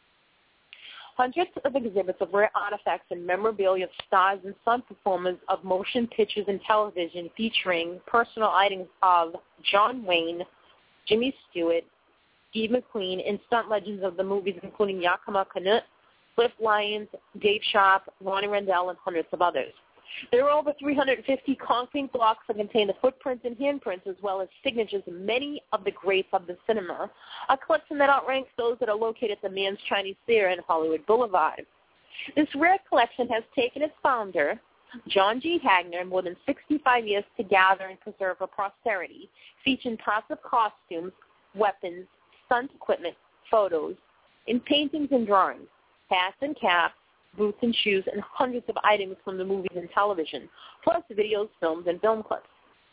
Hundreds of exhibits of rare artifacts and memorabilia of stars and stunt performers of motion pictures and television featuring personal items of John Wayne, Jimmy Stewart, Steve McQueen, and stunt legends of the movies including Yakima Canutt, Cliff Lyons, Dave Sharp, Ronnie Rendell, and hundreds of others. There are over three hundred fifty concrete blocks that contain the footprints and handprints as well as signatures of many of the greats of the cinema, a collection that outranks those that are located at the Mann's Chinese Theater in Hollywood Boulevard. This rare collection has taken its founder, John G. Hagner, more than sixty-five years to gather and preserve for posterity, featuring parts of costumes, weapons, stunt equipment, photos, in paintings and drawings, hats and caps, boots and shoes, and hundreds of items from the movies and television, plus videos, films, and film clips.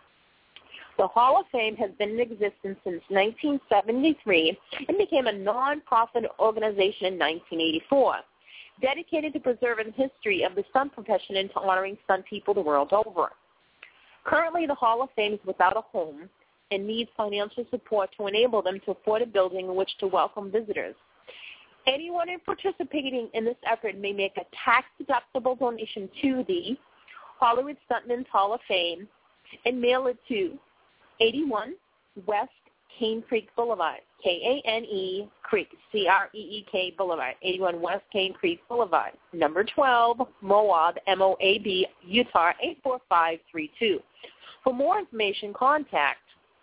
The Hall of Fame has been in existence since nineteen seventy-three and became a non-profit organization in nineteen eighty-four, dedicated to preserving the history of the stunt profession and to honoring stunt people the world over. Currently, the Hall of Fame is without a home and needs financial support to enable them to afford a building in which to welcome visitors. Anyone participating in this effort may make a tax-deductible donation to the Hollywood Stuntman's Hall of Fame and mail it to eighty-one West Cane Creek Boulevard, K A N E Creek, C R E E K Boulevard, eighty-one West Cane Creek Boulevard, number twelve, Moab, M O A B, Utah, eight four five three two. For more information, contact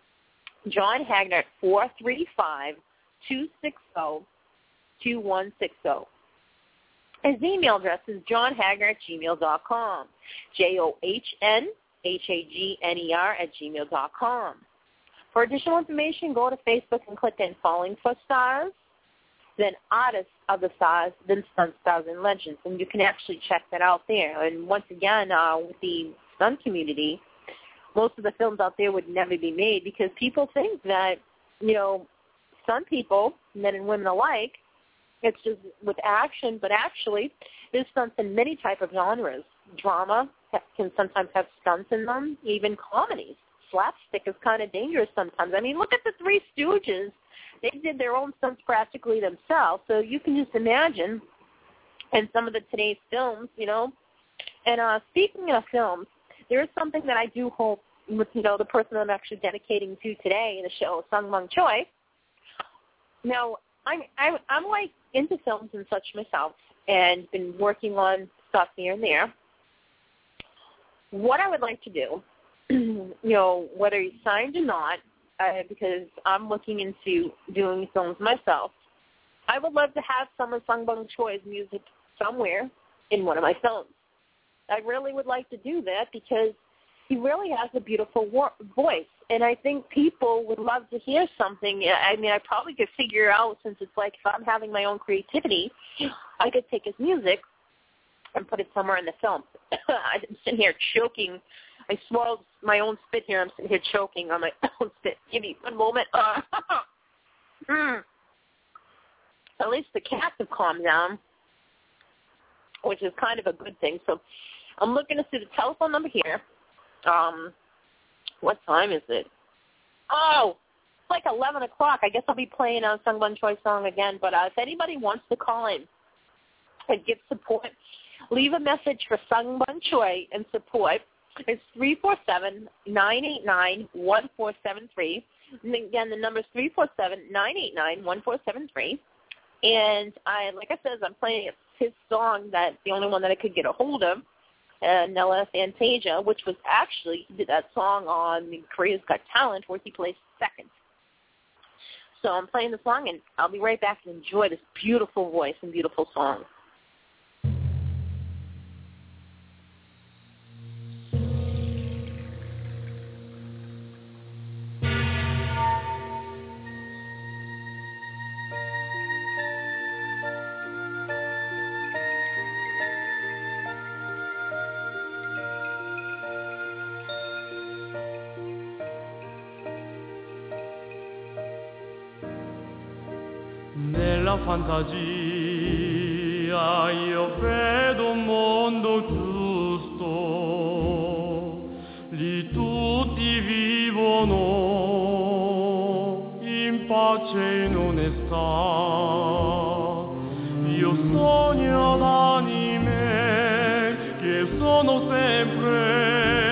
John Hagner at four three five, two six zero, two one six zero. His email address is johnhagner at gmail dot com, J O H N H A G N E R at gmail dot com. For additional information, go to Facebook and click on Falling for Stars, then Artists of the Stars, then Stunt Stars and Legends, and you can actually check that out there. And once again, uh, with the stunt community, most of the films out there would never be made because people think that, you know, stunt people, men and women alike, it's just with action, but actually there's stunts in many type of genres. Drama can sometimes have stunts in them, even comedies. Slapstick is kind of dangerous sometimes. I mean, look at the Three Stooges. They did their own stunts practically themselves, so you can just imagine in some of the today's films, you know. And uh, speaking of films, there is something that I do hope with, you know, the person I'm actually dedicating to today in the show, Sangbang Choi. Now, I'm, I'm, I'm like into films and such myself and been working on stuff here and there. What I would like to do, you know, whether he's signed or not, uh, because I'm looking into doing films myself, I would love to have some of Sangbang Choi's music somewhere in one of my films. I really would like to do that because he really has a beautiful war- voice, and I think people would love to hear something. I mean, I probably could figure out, since it's like if I'm having my own creativity, I could take his music and put it somewhere in the film. I'm sitting here choking I swallowed my own spit here. I'm sitting here choking on my own spit. Give me one moment. Uh, mm. At least the cats have calmed down, which is kind of a good thing. So I'm looking to see the telephone number here. Um, what time is it? Oh, it's like eleven o'clock. I guess I'll be playing a Sung Bun Choi song again. But uh, if anybody wants to call in and give support, leave a message for Sung Bun Choi and support. It's three four seven, nine eight nine, one four seven three. And again, the number is three four seven, nine eight nine, one four seven three. And I, like I said, I'm playing his song, that the only one that I could get a hold of, uh, Nella Fantasia, which was actually, he did that song on Korea's Got Talent where he placed second. So I'm playing the song, and I'll be right back and enjoy this beautiful voice and beautiful song. Nella fantasia io vedo un mondo giusto, lì tutti vivono in pace e in onestà. Io sogno d'anime che sono sempre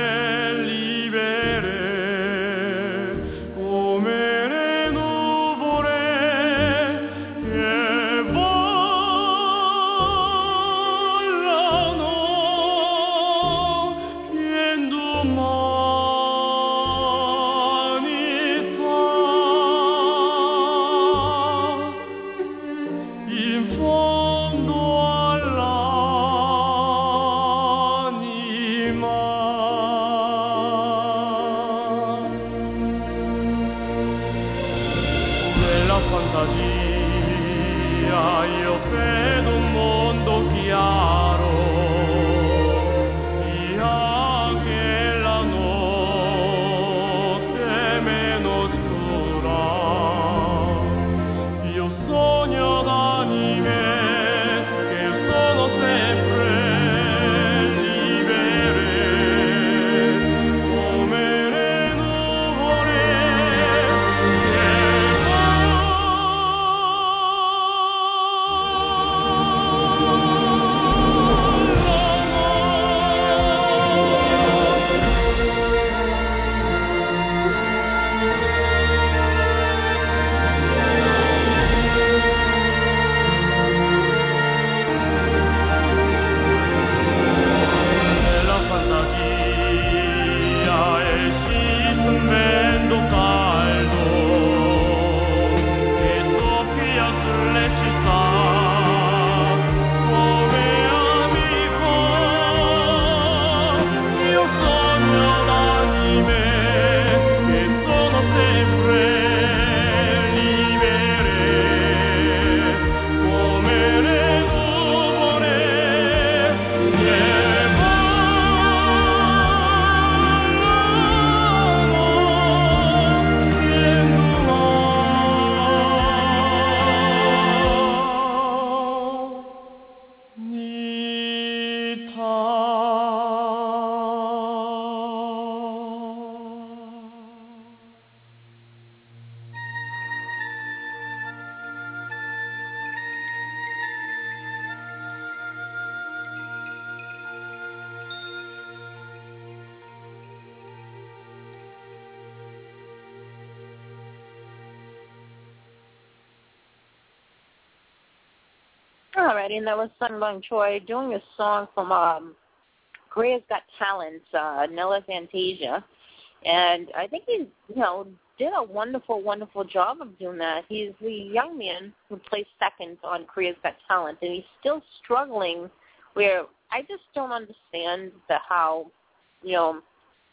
Alrighty, and that was Sung Bun Choi doing a song from um, Korea's Got Talent, uh, Nella Fantasia. And I think he, you know, did a wonderful, wonderful job of doing that. He's the young man who placed second on Korea's Got Talent, and he's still struggling where I just don't understand the how, you know,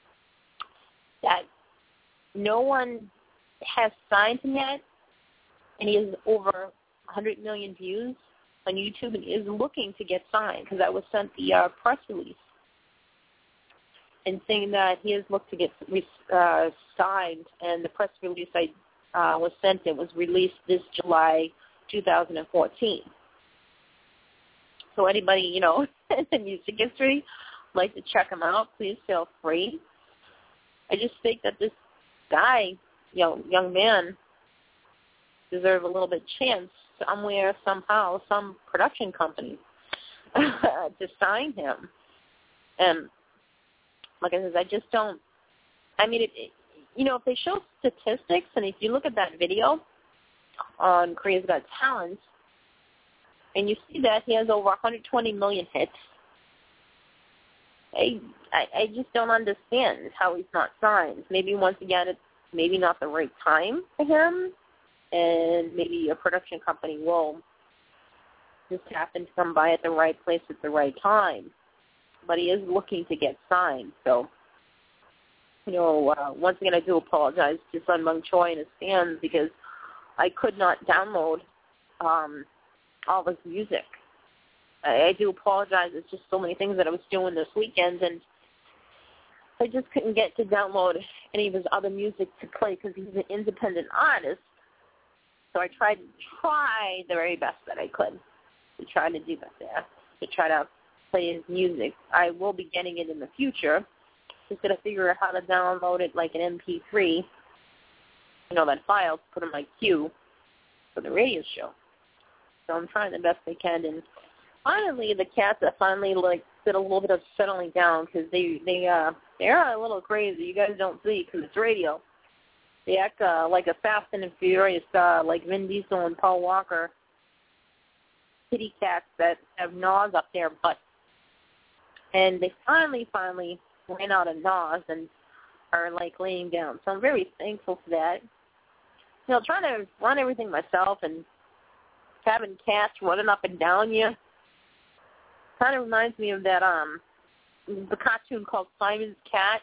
that no one has signed him yet, and he has over one hundred million views on YouTube and is looking to get signed because I was sent the uh, press release. and saying that he has looked to get uh, signed, and the press release I uh, was sent it was released this July two thousand fourteen. So anybody, you know, in music history, like to check him out, please feel free. I just think that this guy, you know, young man, deserve a little bit of chance somewhere, somehow, some production company to sign him. And like I said, I just don't, I mean, it, it, you know, if they show statistics, and if you look at that video on Korea's Got Talent, and you see that he has over one hundred twenty million hits, I, I, I just don't understand how he's not signed. Maybe, once again, it's maybe not the right time for him, and maybe a production company will just happen to come by at the right place at the right time. But he is looking to get signed. So, you know, uh, once again, I do apologize to Sun Myung Choi and his fans because I could not download um, all his music. I, I do apologize. It's just so many things that I was doing this weekend, and I just couldn't get to download any of his other music to play because he's an independent artist. So I tried to try the very best that I could to try to do that there, to try to play his music. I will be getting it in the future. Just got to figure out how to download it like an M P three, you know, that file to put in my queue for the radio show. So I'm trying the best I can. And finally, the cats are finally, like, did a little bit of settling down because they, they, uh, they're a little crazy. You guys don't see because it's radio. They act uh, like a Fast and Furious, uh, like Vin Diesel and Paul Walker, kitty cats that have gnaws up their butt. And they finally, finally ran out of gnaws and are, like, laying down. So I'm very thankful for that. You know, trying to run everything myself and having cats running up and down you kind of reminds me of that, um, the cartoon called Simon's Cat.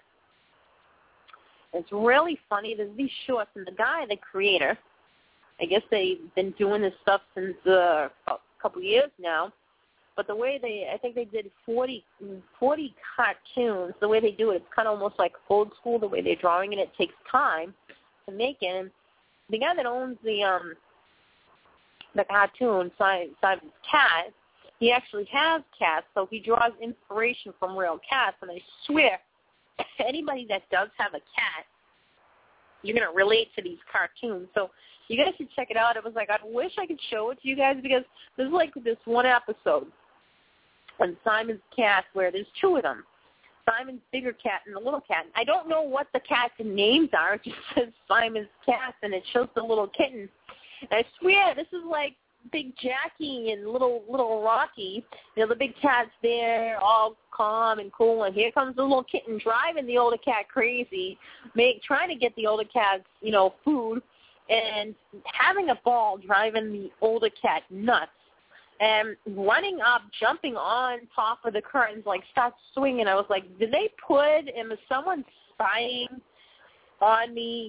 It's really funny. There's these shorts, and the guy, the creator, I guess they've been doing this stuff since uh, a couple years now. But the way they, I think they did forty, forty cartoons. The way they do it, it's kind of almost like old school, the way they're drawing it. It takes time to make it. And the guy that owns the um, the cartoon, Simon's Cat, he actually has cats, so he draws inspiration from real cats. And I swear, anybody that does have a cat, you're going to relate to these cartoons. So you guys should check it out. It was like, I wish I could show it to you guys because there's like this one episode on Simon's Cat where there's two of them, Simon's bigger cat and the little cat. I don't know what the cat's names are. It just says Simon's Cat, and it shows the little kitten. And I swear, this is like Big Jackie and little little Rocky. You know, the big cat's there, all calm and cool, and here comes the little kitten driving the older cat crazy, make trying to get the older cat's, you know, food, and having a ball driving the older cat nuts, and running up, jumping on top of the curtains, like starts swinging. I was like, did they put, am someone spying on me?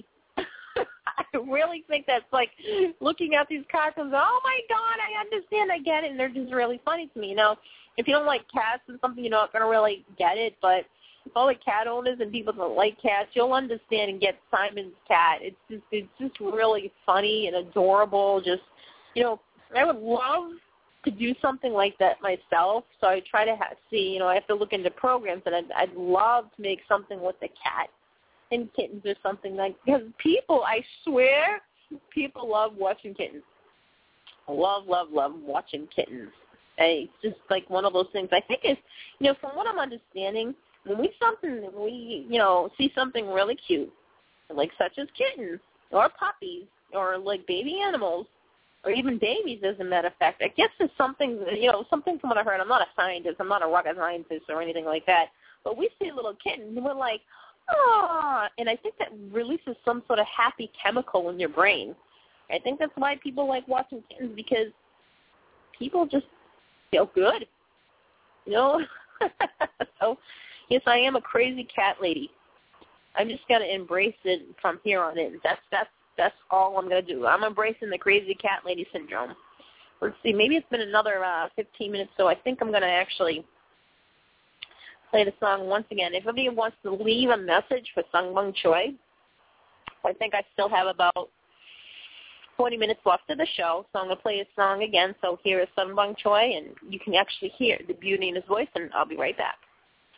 I really think that's like looking at these cartoons, oh, my God, I understand, I get it, and they're just really funny to me. You know, if you don't like cats and something, you're not going to really get it, but if all the cat owners and people that like cats, you'll understand and get Simon's Cat. It's just, it's just really funny and adorable. Just, you know, I would love to do something like that myself, so I try to have, see, you know, I have to look into programs, and I'd, I'd love to make something with a cat and kittens or something like, because people, I swear, people love watching kittens. Love, love, love watching kittens. It's just like one of those things. I think it's, you know, from what I'm understanding, when we something, we, you know, see something really cute, like such as kittens or puppies or like baby animals or even babies, as a matter of fact, I guess it's something, you know, something from what I heard. I'm not a scientist. I'm not a rocket scientist or anything like that. But we see a little kitten and we're like, oh, and I think that releases some sort of happy chemical in your brain. I think that's why people like watching kittens, because people just feel good, you know? So, yes, I am a crazy cat lady. I'm just going to embrace it from here on in. That's that's that's all I'm going to do. I'm embracing the crazy cat lady syndrome. Let's see, maybe it's been another uh, fifteen minutes, so I think I'm going to actually play the song once again. If anybody wants to leave a message for Sung Bung Choi, I think I still have about twenty minutes left of the show, so I'm going to play his song again. So here is Sung Bung Choi, and you can actually hear the beauty in his voice, and I'll be right back.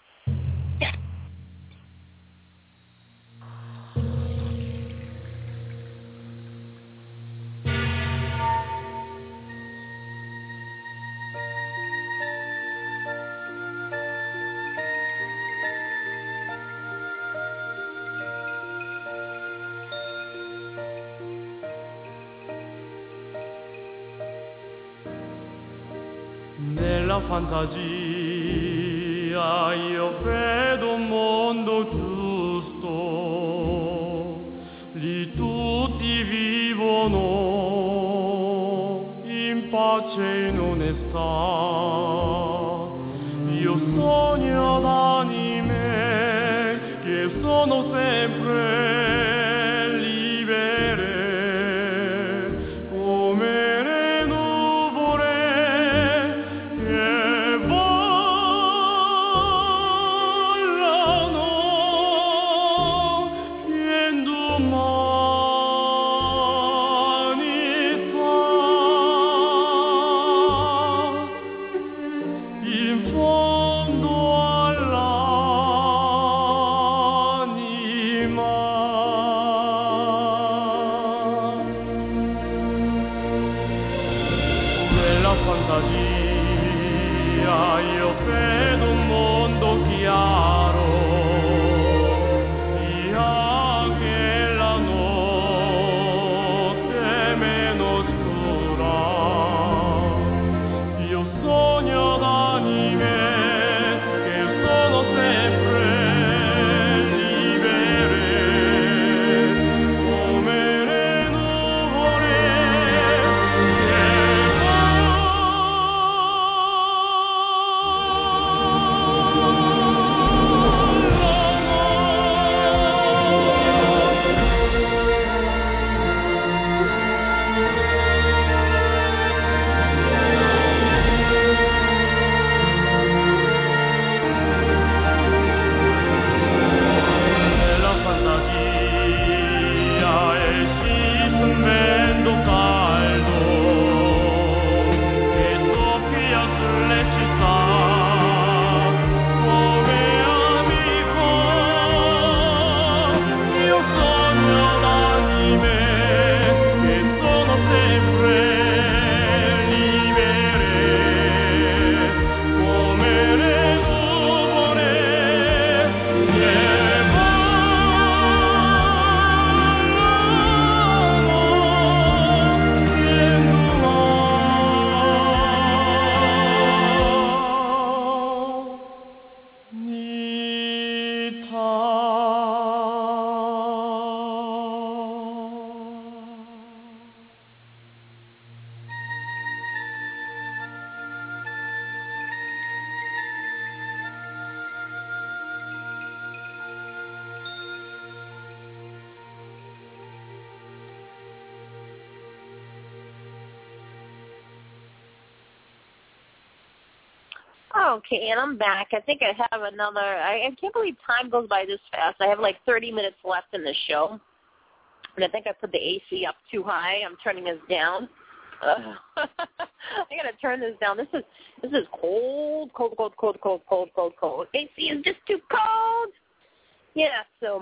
Nella fantasia io vedo un mondo giusto, lì tutti vivono in pace e in onestà. Io sogno ad anime che sono sempre Okay, and I'm back. I think I have another, I, I can't believe time goes by this fast. I have like thirty minutes left in the show. And I think I put the A C up too high. I'm turning this down. Uh, I got to turn this down. This is this is cold, cold, cold, cold, cold, cold, cold, cold. A C is just too cold. Yeah, so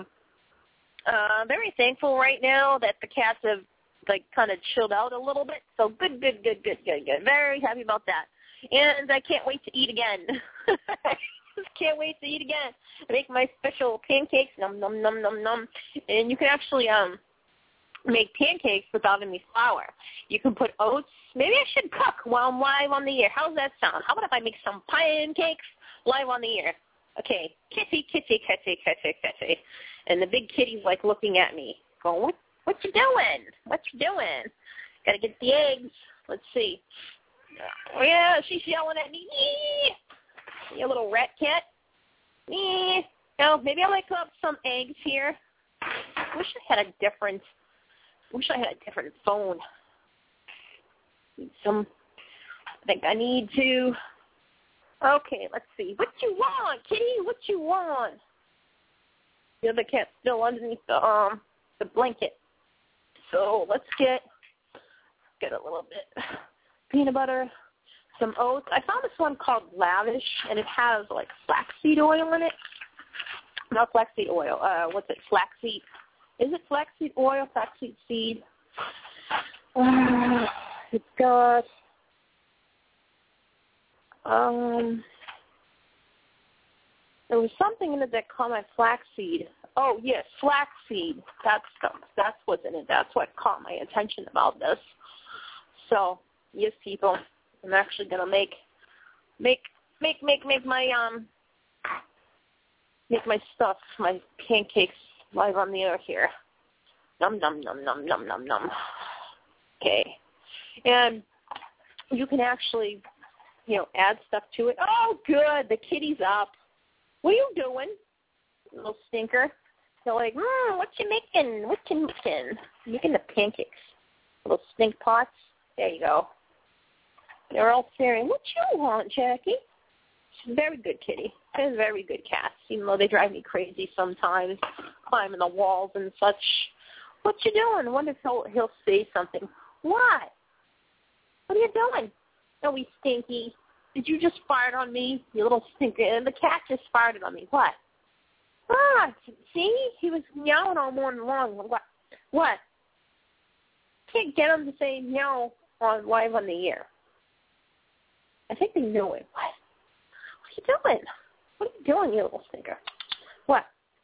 uh, very thankful right now that the cats have like kind of chilled out a little bit. So good, good, good, good, good, good. Very happy about that. And I can't wait to eat again. I just can't wait to eat again. I make my special pancakes, num, num, num, num, num. And you can actually um make pancakes without any flour. You can put oats. Maybe I should cook while I'm live on the air. How's that sound? How about if I make some pancakes live on the air? Okay, kitty, kitty, kitty, kitty, kitty. And the big kitty's like looking at me, going, what, what you doing? What you doing? Got to get the eggs. Let's see. Oh, yeah, she's yelling at me. You little rat cat. Oh, maybe I'll make up some eggs here. Wish I had a different. Wish I had a different phone. Need some. I think I need to Okay, let's see. What you want, kitty? What you want? The other cat's still underneath the um the blanket. So let's get get a little bit peanut butter, some oats. I found this one called Lavish, and it has like flaxseed oil in it. Not flaxseed oil. Uh, what's it? Flaxseed. Is it flaxseed oil? Flaxseed seed. Uh, it's got um. There was something in it that caught my flaxseed. Oh yes, flaxseed. That's that's what's in it. That's what caught my attention about this. So yes, people, I'm actually gonna make make make make make my um make my stuff, my pancakes live on the air here. Num num num num num num num. Okay, and you can actually, you know, add stuff to it. Oh, good, the kitty's up. What are you doing, little stinker? They're like, mm, what you making? What you making? Making the pancakes. Little stink pots. There you go. They're all staring. What you want, Jackie? She's a very good kitty. She's a very good cat, even though they drive me crazy sometimes, climbing the walls and such. What you doing? I wonder if he'll, he'll say something. What? What are you doing? Oh, we stinky. Did you just fart on me, you little stinker? And the cat just farted on me. What? Ah, see? He was meowing all morning long. What? What? Can't get him to say meow on live on the air. I think they know it. What? What are you doing? What are you doing, you little stinker? What?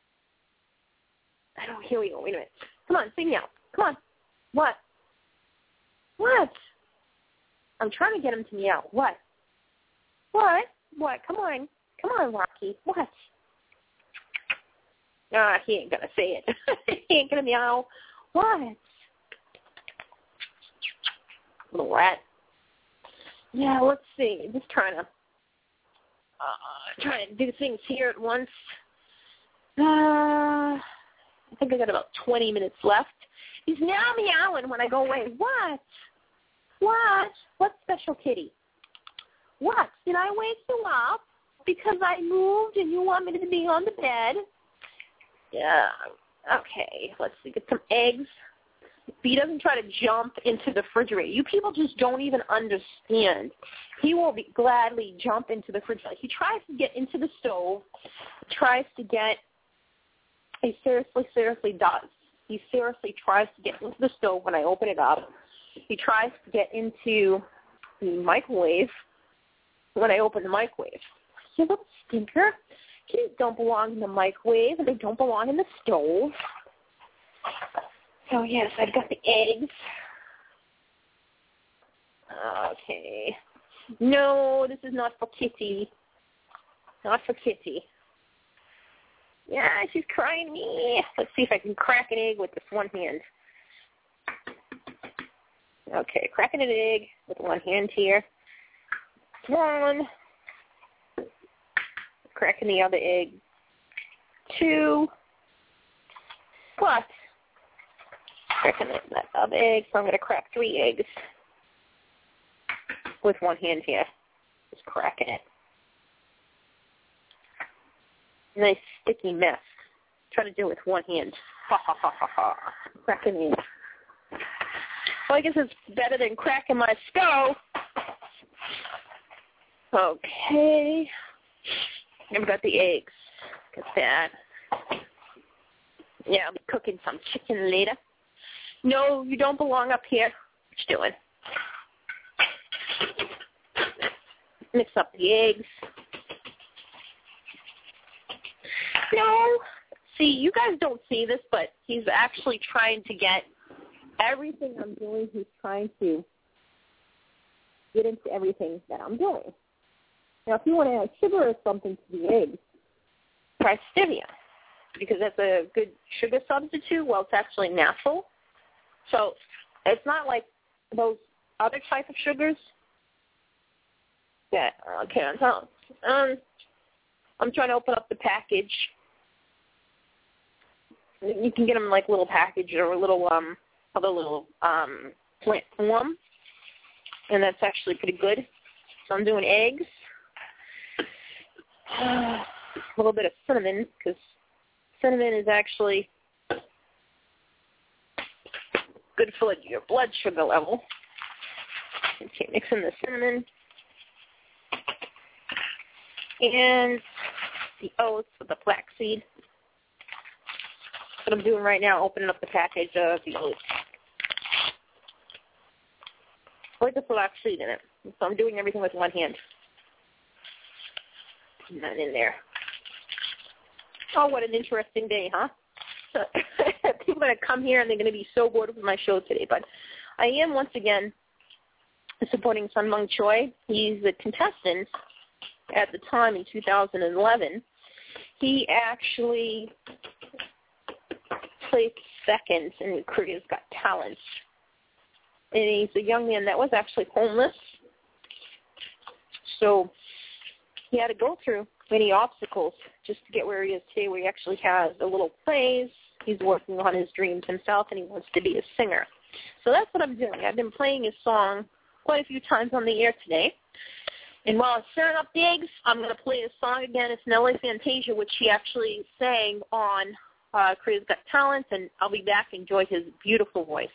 I don't hear you. Wait a minute. Come on, say meow. Come on. What? What? I'm trying to get him to meow. What? What? What? Come on. Come on, Rocky. What? Ah, he ain't going to say it. He ain't going to meow. What? Little rat. Yeah, let's see. Just trying to uh, trying to do things here at once. Uh, I think I got about twenty minutes left. He's now meowing when I go away. What? What? What special kitty? What? Did I wake you up because I moved and you want me to be on the bed? Yeah. Okay. Let's see. Get some eggs. He doesn't try to jump into the refrigerator. You people just don't even understand. He will be gladly jump into the refrigerator. He tries to get into the stove. Tries to get. He seriously, seriously does. He seriously tries to get into the stove when I open it up. He tries to get into the microwave when I open the microwave. You little stinker. Kitties don't belong in the microwave, and they don't belong in the stove. So, yes, I've got the eggs. Okay. No, this is not for Kitty. Not for Kitty. Yeah, she's crying me. Let's see if I can crack an egg with this one hand. Okay, cracking an egg with one hand here. One. Cracking the other egg. Two. What? Cracking that other egg. So I'm going to crack three eggs with one hand here. Just cracking it. Nice sticky mess. Try to do it with one hand. Ha ha ha ha ha. Cracking it. Well, I guess it's better than cracking my skull. Okay. I've got the eggs. Got that. Yeah, I'll be cooking some chicken later. No, you don't belong up here. What you doing? Mix up the eggs. No. See, you guys don't see this, but he's actually trying to get everything I'm doing. He's trying to get into everything that I'm doing. Now, if you want to add sugar or something to the eggs, try stevia, because that's a good sugar substitute. Well, it's actually natural. So it's not like those other type of sugars that, okay, so, um, I'm trying to open up the package. You can get them like little package or a little, um, other little um, plant form, and that's actually pretty good. So I'm doing eggs. a little bit of cinnamon, because cinnamon is actually good for your blood sugar level. Okay, mix in the cinnamon and the oats with the flaxseed. That's what I'm doing right now, opening up the package of the oats. With the flaxseed in it. So I'm doing everything with one hand. Putting that in there. Oh, what an interesting day, huh? People are going to come here and they're going to be so bored with my show today. But I am, once again, supporting Sun Mung Choi. He's a contestant at the time in two thousand eleven. He actually placed second in Korea's Got Talent. And he's a young man that was actually homeless. So he had to go through many obstacles just to get where he is today, where he actually has a little plays. He's working on his dreams himself, and he wants to be a singer. So that's what I'm doing. I've been playing his song quite a few times on the air today. And while I'm stirring up the eggs, I'm going to play his song again. It's Nelly Fantasia, which he actually sang on uh, Korea's Got Talent, and I'll be back and enjoy his beautiful voice.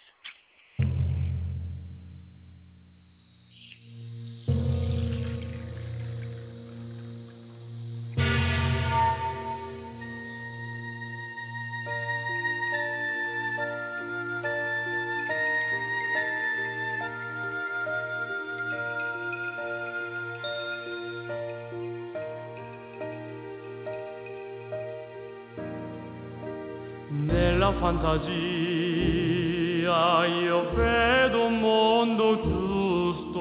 Nella fantasia io vedo un mondo giusto,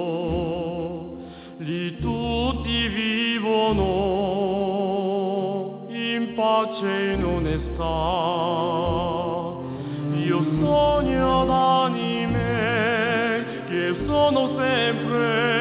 lì tutti vivono in pace e in onestà. Io sogno d'anime che sono sempre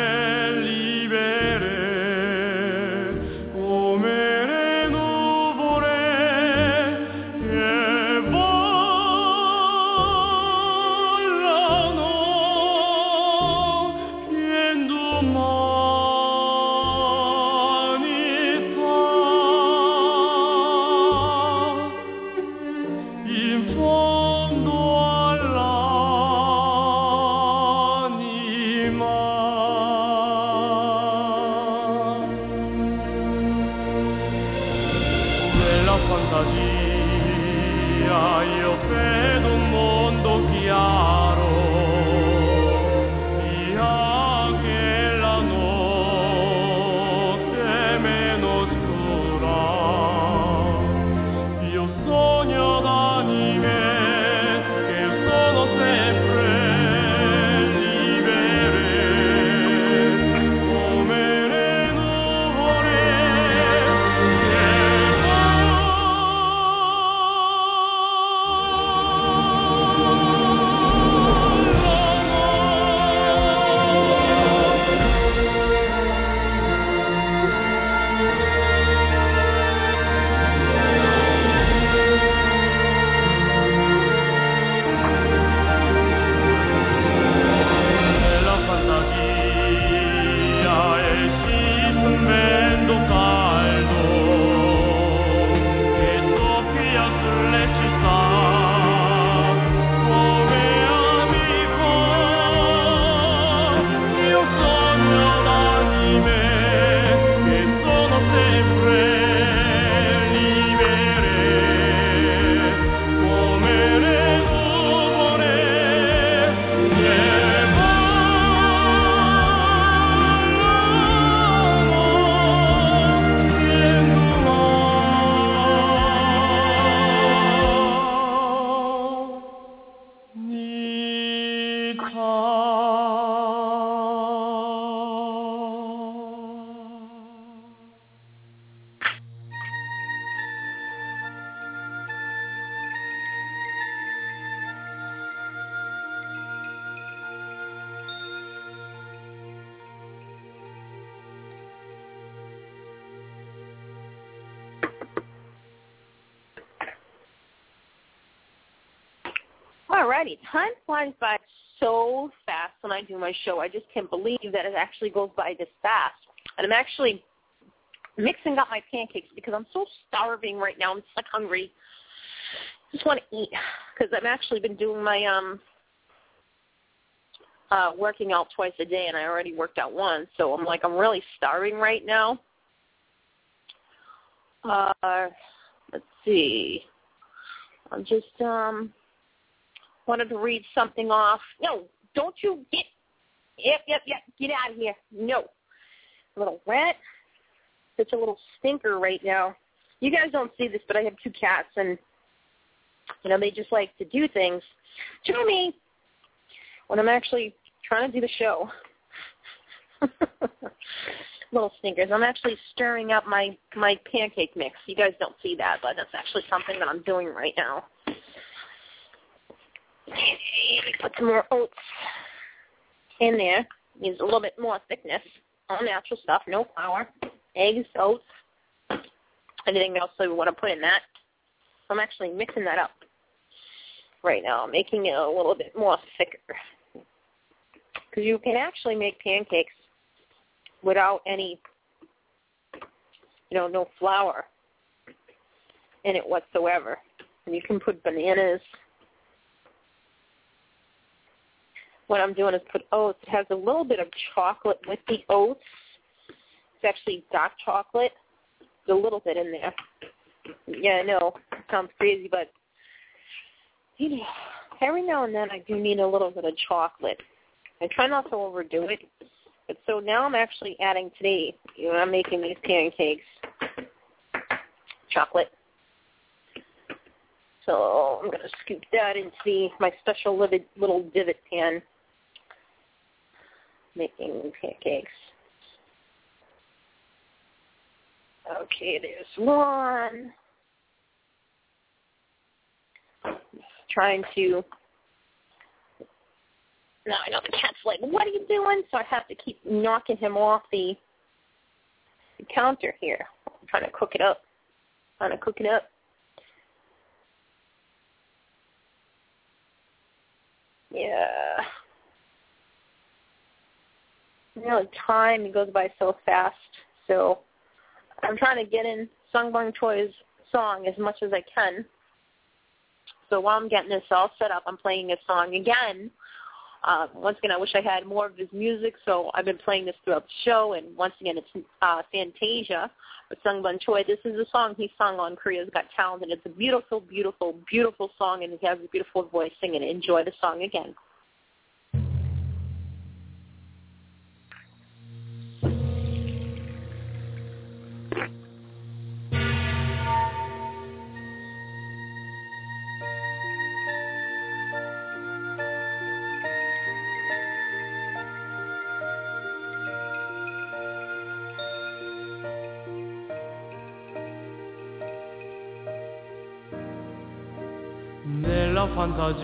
Alrighty, time flies by so fast when I do my show. I just can't believe that it actually goes by this fast. And I'm actually mixing up my pancakes because I'm so starving right now. I'm just like hungry. Just want to eat because I've actually been doing my um uh working out twice a day, and I already worked out once. So I'm like I'm really starving right now. Uh, let's see. I'm just um wanted to read something off. No, don't you get. Yep, yep, yep. Get out of here. No, little rat. Such a little stinker right now. You guys don't see this, but I have two cats, and, you know, they just like to do things to me when I'm actually trying to do the show. Little stinkers. I'm actually stirring up my, my pancake mix. You guys don't see that, but that's actually something that I'm doing right now. Put some more oats in there. Needs a little bit more thickness. All natural stuff, no flour. Eggs, oats, anything else that we want to put in that. I'm actually mixing that up right now, making it a little bit more thicker. Because you can actually make pancakes without any, you know, no flour in it whatsoever. And you can put bananas. What I'm doing is put oats. It has a little bit of chocolate with the oats. It's actually dark chocolate. There's a little bit in there. Yeah, I know. It sounds crazy, but you know, every now and then I do need a little bit of chocolate. I try not to overdo it. But so now I'm actually adding today, you know, I'm making these pancakes, chocolate. So I'm going to scoop that into the, my special little divot pan, making pancakes. Okay, there's one. Trying to, now I know the cat's like, what are you doing? So I have to keep knocking him off the, the counter here. I'm trying to cook it up. Trying to cook it up. Yeah. You know, time, it goes by so fast. So I'm trying to get in Sungbung Choi's song as much as I can. So while I'm getting this all set up, I'm playing his song again. Uh, once again, I wish I had more of his music, so I've been playing this throughout the show. And once again, it's uh, Fantasia with Sungbung Choi. This is a song he sung on Korea's Got Talent, and it's a beautiful, beautiful, beautiful song, and he has a beautiful voice singing it. Enjoy the song again. Nella fantasia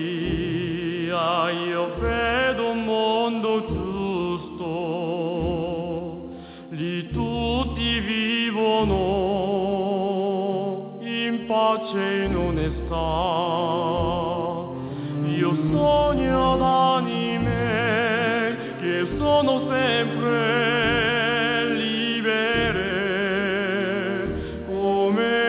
io vedo un mondo giusto, lì tutti vivono in pace e in onestà. Io sogno d'anime che sono sempre libere, come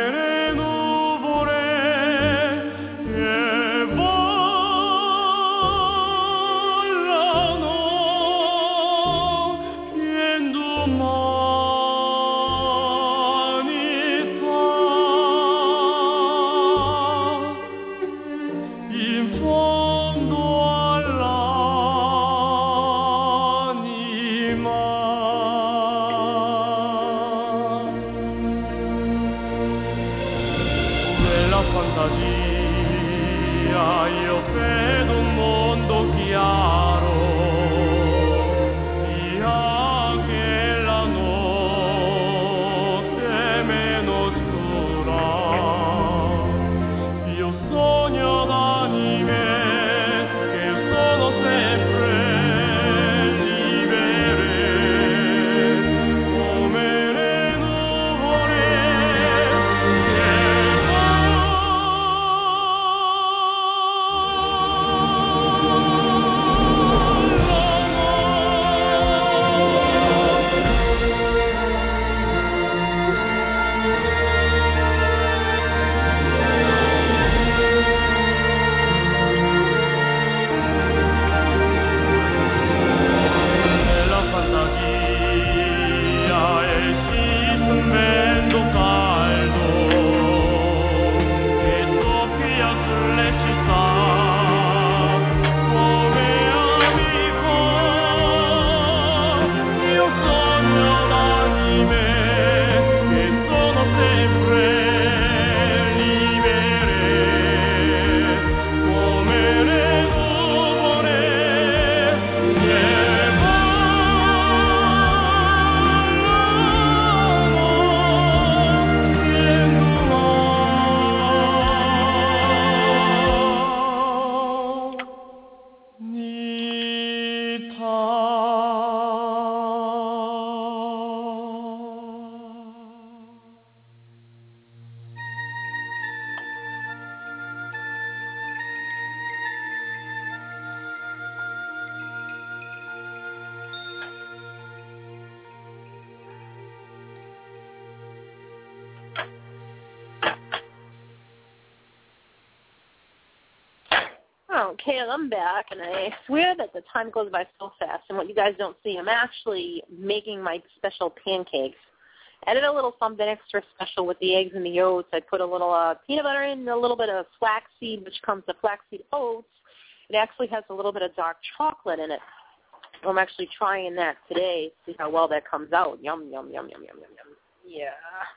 Okay, I'm back, and I swear that the time goes by so fast. And what you guys don't see, I'm actually making my special pancakes. I did a little something extra special with the eggs and the oats. I put a little uh, peanut butter in, a little bit of flaxseed, which comes to flaxseed oats. It actually has a little bit of dark chocolate in it. I'm actually trying that today, see how well that comes out. Yum, yum, yum, yum, yum, yum, yum. Yeah.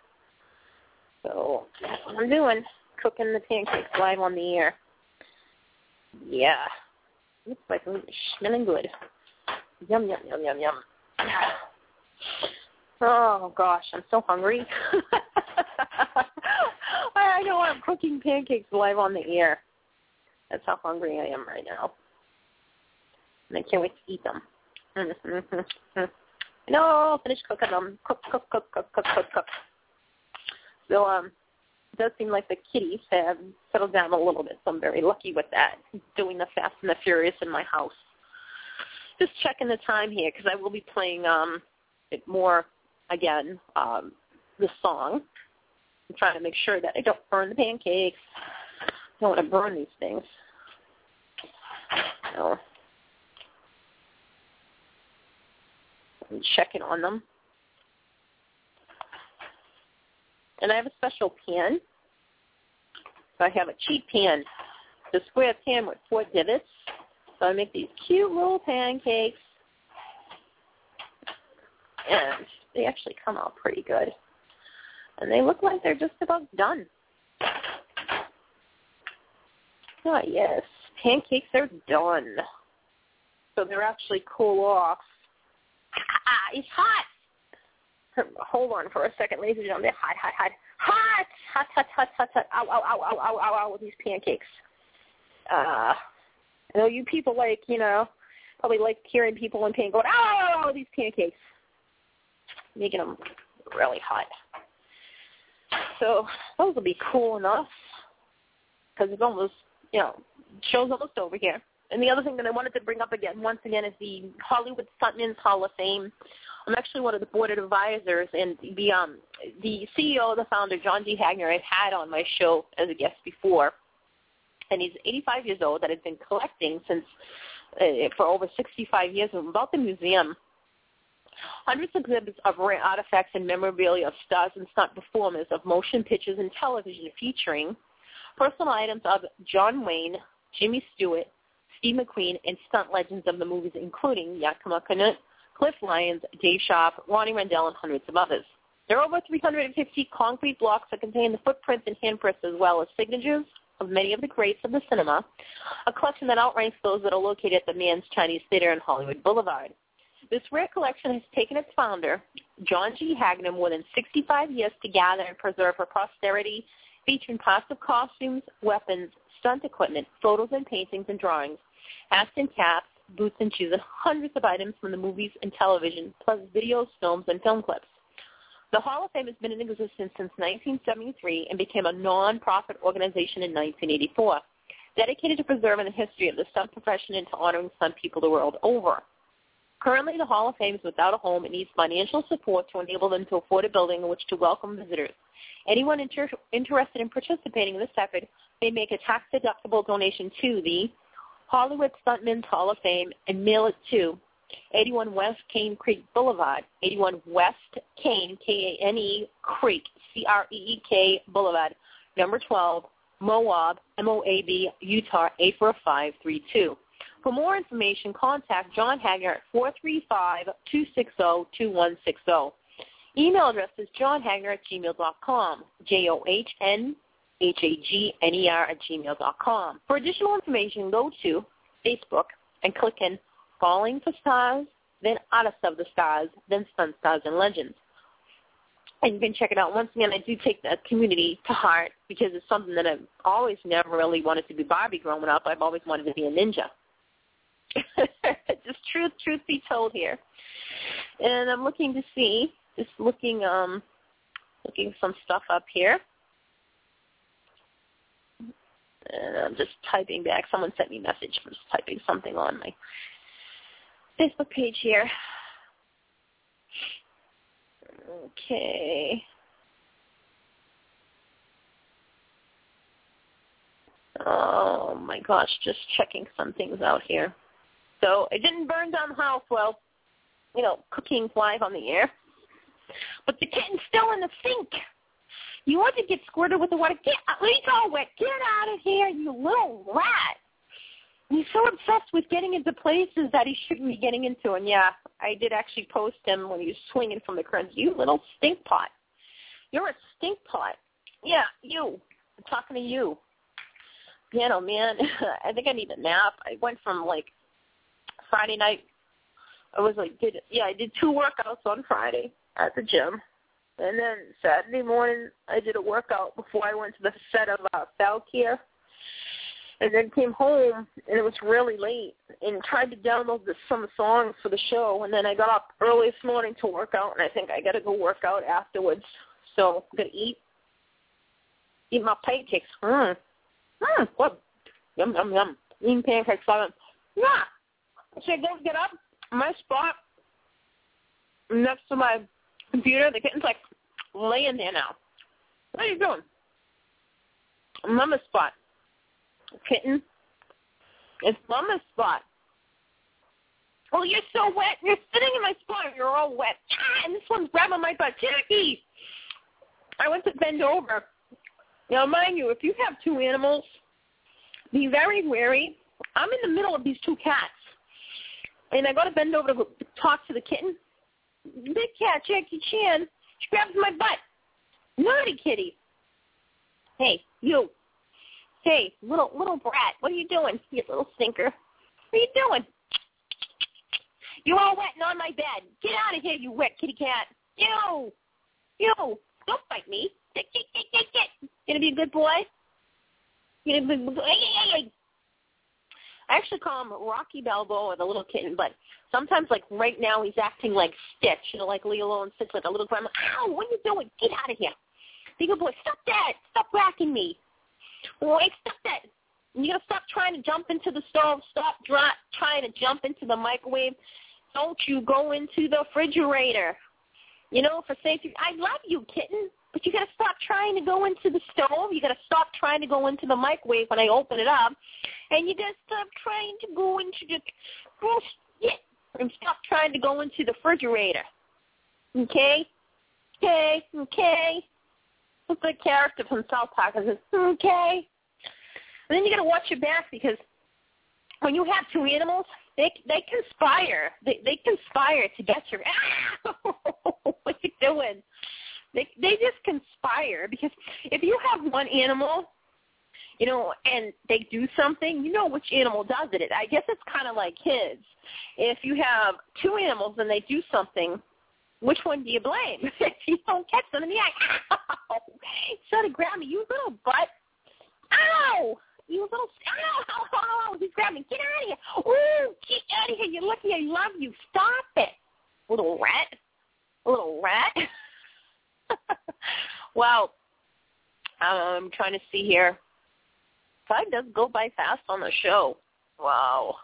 So that's what I'm doing, cooking the pancakes live on the air. Yeah. Looks like it's smelling good. Yum, yum, yum, yum, yum. Oh, gosh, I'm so hungry. I know I'm cooking pancakes live on the air. That's how hungry I am right now. And I can't wait to eat them. No, I'll finish cooking them. Cook, cook, cook, cook, cook, cook, cook. So, um, it does seem like the kitties have settled down a little bit, so I'm very lucky with that, doing the Fast and the Furious in my house. Just checking the time here, because I will be playing um, it more, again, um, the song. I'm trying to make sure that I don't burn the pancakes. I don't want to burn these things. So, I'm checking on them. And I have a special pan. So I have a cheap pan, the square pan with four divots. So I make these cute little pancakes. And they actually come out pretty good. And they look like they're just about done. Oh, yes. Pancakes are done. So they're actually cool off. Ah, it's hot. Hold on for a second, ladies and gentlemen. Hot, hot, hot. Hot! Hot, hot, hot, hot, hot. Ow, ow, ow, ow, ow, ow, ow, with these pancakes. Uh, I know you people like, you know, probably like hearing people in pain going, ow, ow, ow, these pancakes. Making them really hot. So those will be cool enough because it's almost, you know, show's almost over here. And the other thing that I wanted to bring up again, once again, is the Hollywood Stuntmen's Hall of Fame. I'm actually one of the board of advisors, and the um, the C E O, the founder, John G. Hagner, I've had on my show as a guest before, and he's eighty-five years old. That has been collecting since uh, for over sixty-five years about the museum. Hundreds of exhibits of rare artifacts and memorabilia of stars and stunt performers, of motion pictures and television featuring personal items of John Wayne, Jimmy Stewart, Steve McQueen, and stunt legends of the movies, including Yakima Canutt, Cliff Lyons, Dave Sharp, Ronnie Rendell, and hundreds of others. There are over three hundred fifty concrete blocks that contain the footprints and handprints as well as signatures of many of the greats of the cinema, a collection that outranks those that are located at the Mann's Chinese Theater on Hollywood Boulevard. This rare collection has taken its founder, John G. Hagner, more than sixty-five years to gather and preserve for posterity, featuring parts of costumes, weapons, stunt equipment, photos and paintings and drawings, hats and caps, boots and shoes, and hundreds of items from the movies and television, plus videos, films, and film clips. The Hall of Fame has been in existence since nineteen seventy-three and became a non-profit organization in nineteen eighty-four, dedicated to preserving the history of the stunt profession and to honoring stunt people the world over. Currently, the Hall of Fame is without a home and needs financial support to enable them to afford a building in which to welcome visitors. Anyone inter- interested in participating in this effort may make a tax-deductible donation to the Hollywood Stuntmen's Hall of Fame and mail it to eighty-one West Cane Creek Boulevard, eighty-one West Cane, K A N E, Creek, C R E E K Boulevard, number twelve, Moab, M O A B, Utah, eight four five three two. For more information, contact John Hagner at four three five, two six zero, two one six zero. Email address is johnhagner at gmail dot com, J O H N H A G N E R at gmail dot com. For additional information, go to Facebook and click in Falling for Stars, then Artists of the Stars, then Stunt Stars and Legends. And you can check it out. Once again, I do take that community to heart because it's something that I've always never really wanted to be Barbie growing up. I've always wanted to be a ninja. Just truth, truth be told here. And I'm looking to see, just looking, um, looking some stuff up here. And I'm just typing back. Someone sent me a message. I'm just typing something on my Facebook page here. Okay. Oh, my gosh, just checking some things out here. So it didn't burn down the house while, you know, cooking live on the air. But the kitten's still in the sink. You want to get squirted with the water. Get, he's all wet. Get out of here, you little rat. He's so obsessed with getting into places that he shouldn't be getting into. And, yeah, I did actually post him when he was swinging from the curtains. You little stink pot. You're a stink pot. Yeah, you. I'm talking to you. Man, oh, man, I think I need a nap. I went from, like, Friday night. I was, like, did yeah, I did two workouts on Friday at the gym. And then Saturday morning, I did a workout before I went to the set of uh, Falcare. And then came home, and it was really late, and tried to download the, some songs for the show. And then I got up early this morning to work out, and I think I got to go work out afterwards. So I'm going to eat. Eat my pancakes. Mm. Mm. What? Yum, yum, yum. Eating pancakes. Yeah. So I go get up. My spot next to my computer, the kitten's like laying there now. What are you doing? Mama's spot. Kitten. It's Mama's spot. Oh, you're so wet. You're sitting in my spot. You're all wet. Ah, and this one's grabbing my butt. Jackie! I went to bend over. Now, mind you, if you have two animals, be very wary. I'm in the middle of these two cats. And I got to bend over to go talk to the kitten. Big cat, Jackie Chan. She grabs my butt. Naughty kitty. Hey, you. Hey, little little brat. What are you doing, you little stinker? What are you doing? You all wet and on my bed. Get out of here, you wet kitty cat. You. You. Don't bite me. Get, get, get, get, get. Gonna be a good boy? You gonna be, hey, hey, hey. I actually call him Rocky Balboa, the little kitten, but sometimes, like, right now he's acting like Stitch, you know, like Lilo and Stitch, like a little grandma. Ow, what are you doing? Get out of here. Be a good boy. Stop that. Stop whacking me. Wait, stop that. You got to stop trying to jump into the stove. Stop dry, trying to jump into the microwave. Don't you go into the refrigerator. You know, for safety. I love you, kitten, but you got to stop trying to go into the stove. You got to stop trying to go into the microwave when I open it up. And you got to stop trying to go into the yeah, and stop trying to go into the refrigerator. Okay? Okay? Okay? It's like a character from South Park. I says, okay. And then you got to watch your back because when you have two animals, they they conspire. They they conspire to get your. What are you doing? They they just conspire because if you have one animal, you know, and they do something, you know which animal does it. I guess it's kind of like kids. If you have two animals and they do something, which one do you blame? If you don't catch them in the eye, ow! Try to grab me, you little butt. Ow! You little, ow, ow, ow, he's grabbing me. Get out of here. Ooh, get out of here. You're lucky I love you. Stop it. Little rat. Little rat. Wow. I'm trying to see here. Time does go by fast on the show. Wow.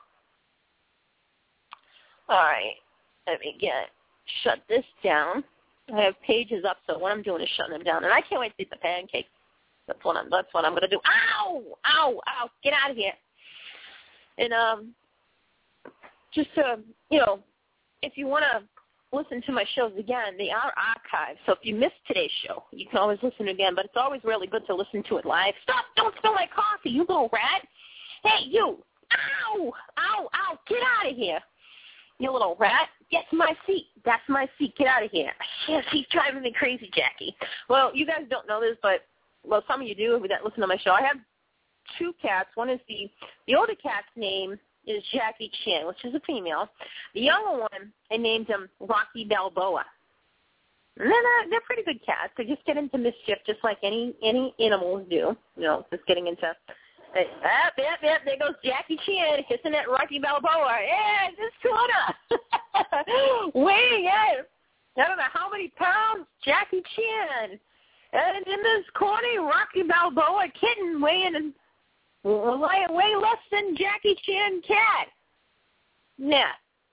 All right. Let me get, shut this down. I have pages up, so what I'm doing is shutting them down. And I can't wait to eat the pancakes. That's what I'm, that's what I'm going to do. Ow! Ow! Ow! Get out of here. And um, just, uh, you know, if you want to listen to my shows again, they are archived. So if you missed today's show, you can always listen again. But it's always really good to listen to it live. Stop! Don't spill my coffee, you little rat. Hey, you! Ow! Ow! Ow! Get out of here. You little rat. That's my seat. That's my seat. Get out of here. Yes, he's driving me crazy, Jackie. Well, you guys don't know this, but, well, some of you do that listen to my show. I have two cats. One is the, the older cat's name is Jackie Chan, which is a female. The younger one, I named him Rocky Balboa. And they're, they're pretty good cats. They just get into mischief just like any any animals do. You know, just getting into, uh, ah, yep, yep, there goes Jackie Chan hissing at Rocky Balboa. Yeah, this tuna. Weighing in, I don't know how many pounds, Jackie Chan. And in this corny Rocky Balboa kitten weighing in, way, way less than Jackie Chan cat. Nah.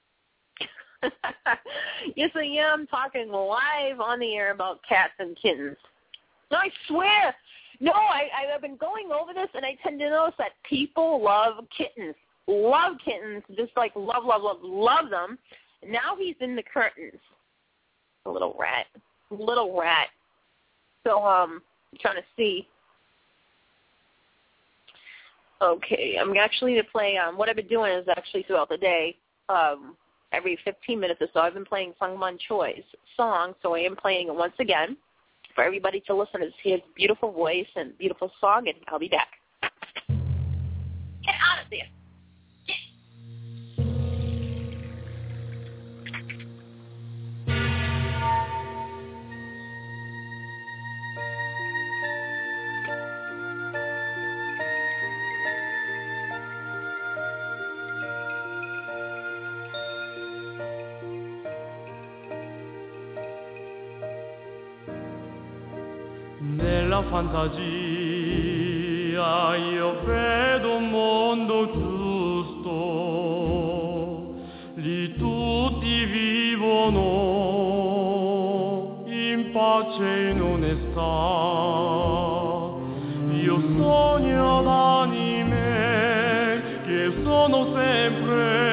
Yes, I am talking live on the air about cats and kittens. I swear, No, I, I've been going over this, and I tend to notice that people love kittens, love kittens, just like love, love, love, love them. And now he's in the curtains, a little rat, little rat. So um, I'm trying to see. Okay, I'm actually going to play, um, what I've been doing is actually throughout the day, um, every fifteen minutes or so, I've been playing Sungmun Choi's song, so I am playing it once again for everybody to listen to his beautiful voice and beautiful song, and I'll be back. Get out of there. Nella fantasia io vedo un mondo giusto, lì tutti vivono in pace e in onestà. Io sogno d'anime che sono sempre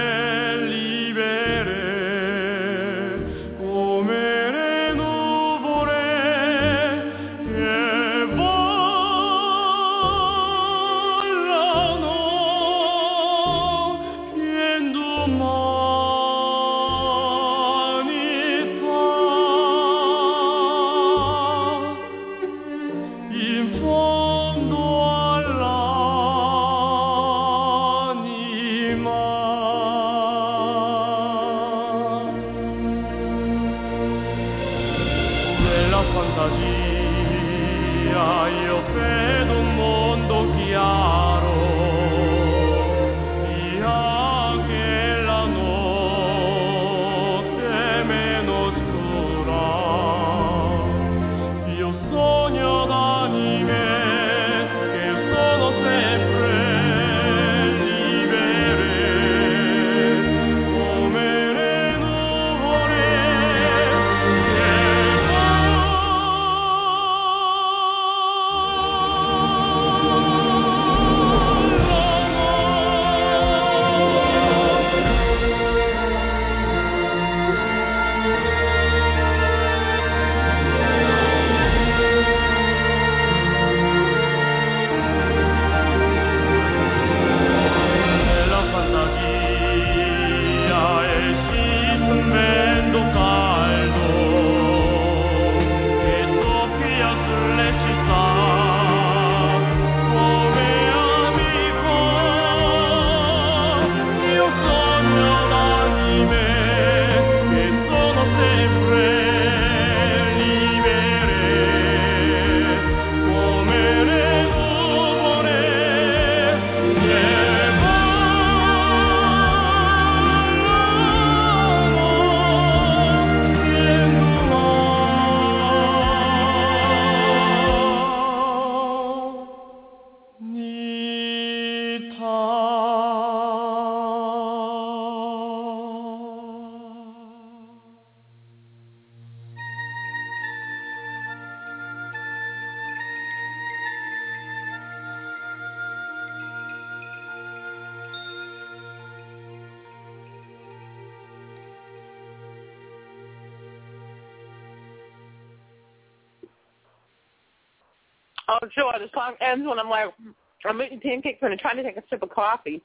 Oh, sure. The song ends when I'm like, I'm eating pancakes and I'm trying to take a sip of coffee.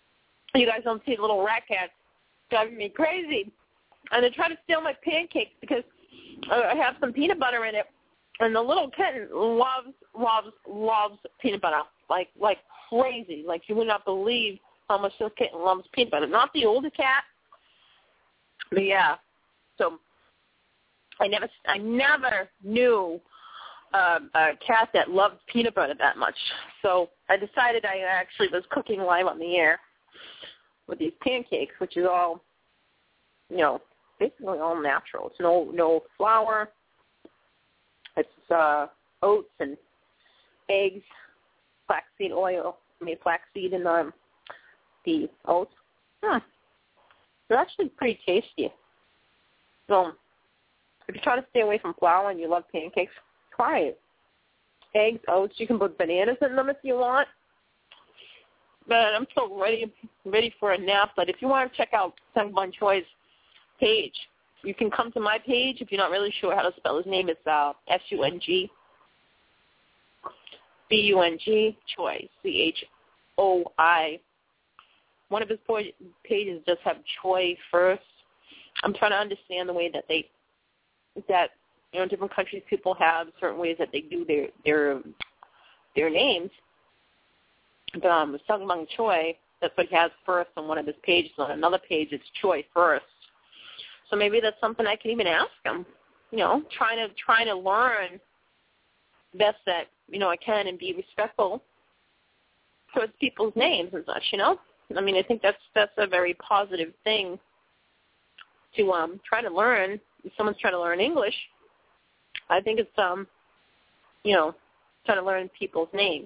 You guys don't see the little rat cats driving me crazy. And they try to steal my pancakes because I have some peanut butter in it. And the little kitten loves, loves, loves peanut butter, like like crazy. Like you would not believe how much this kitten loves peanut butter. Not the older cat, but yeah. So I never, I never knew uh, a cat that loved peanut butter that much. So I decided I actually was cooking live on the air with these pancakes, which is all, you know, basically all natural. It's no no flour. It's uh, oats and eggs, flaxseed oil. I mean, flaxseed and um, the oats. Hmm. They're actually pretty tasty. So if you try to stay away from flour and you love pancakes, try it. eggs, oats. You can put bananas in them if you want. But I'm still ready ready for a nap. But if you want to check out Sungbun Choi's page, you can come to my page. If you're not really sure how to spell his name, it's uh, S U N G B U N G Choi, C H O I. One of his pages does have Choi first. I'm trying to understand the way that they, that, you know, different countries, people have certain ways that they do their their their names. But um, Sungbun Choi, that's what he has first on one of his pages. On another page, it's Choi first. So maybe that's something I can even ask him. You know, trying to trying to learn best that, you know, I can and be respectful towards people's names and such, you know. I mean, I think that's that's a very positive thing to um try to learn. If someone's trying to learn English, I think it's, um, you know, trying to learn people's names.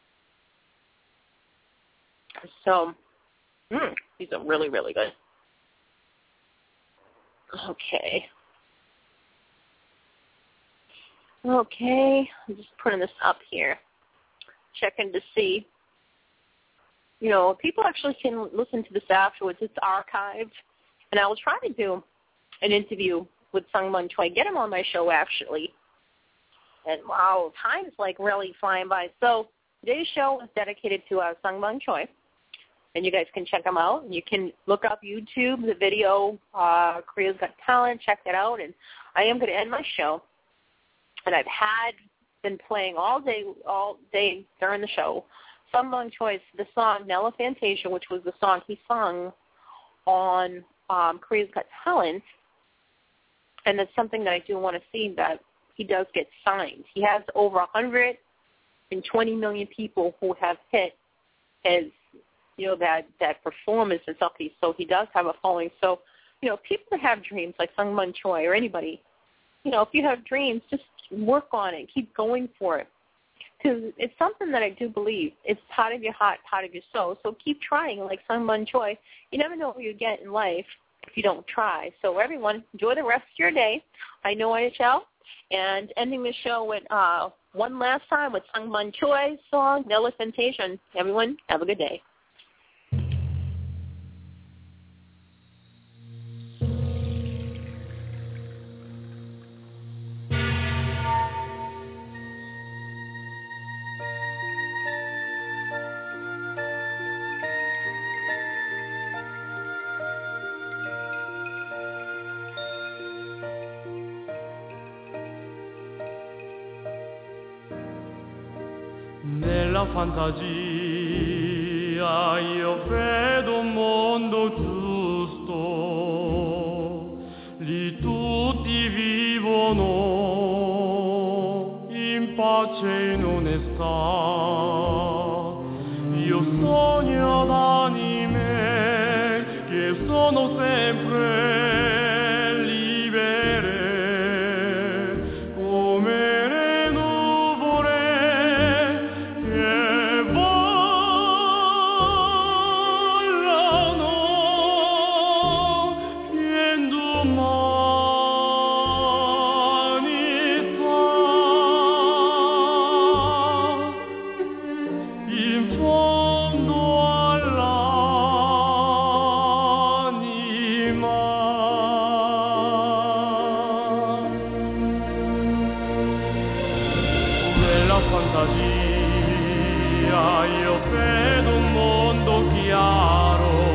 So, mm, these are really, really good. Okay. Okay, I'm just putting this up here, checking to see. You know, people actually can listen to this afterwards. It's archived. And I will try to do an interview with Sungbun Choi, get him on my show, actually. And, wow, time's, like, really flying by. So today's show is dedicated to uh, Sungbun Choi. And you guys can check them out. You can look up YouTube, the video, uh, Korea's Got Talent, check that out. And I am going to end my show. And I've had been playing all day, all day during the show, Sungbun Choi's the song Nella Fantasia, which was the song he sung on um, Korea's Got Talent. And it's something that I do want to see, that he does get signed. He has over one hundred twenty million people who have hit his, you know, that, that performance and stuff. So he does have a following. So, you know, people that have dreams like Sungbun Choi or anybody, you know, if you have dreams, just work on it. Keep going for it. Because it's something that I do believe. It's part of your heart, part of your soul. So keep trying, like Sungbun Choi. You never know what you get in life if you don't try. So everyone, enjoy the rest of your day. I know I shall. And ending the show with uh, one last time with Sungbun Choi's song, Nella Fantasia. Everyone, have a good day. Nella fantasia io vedo un mondo giusto, lì tutti vivono in pace e in onestà. Io sogno d'anime che sono sempre fantasia io vedo un mondo chiaro.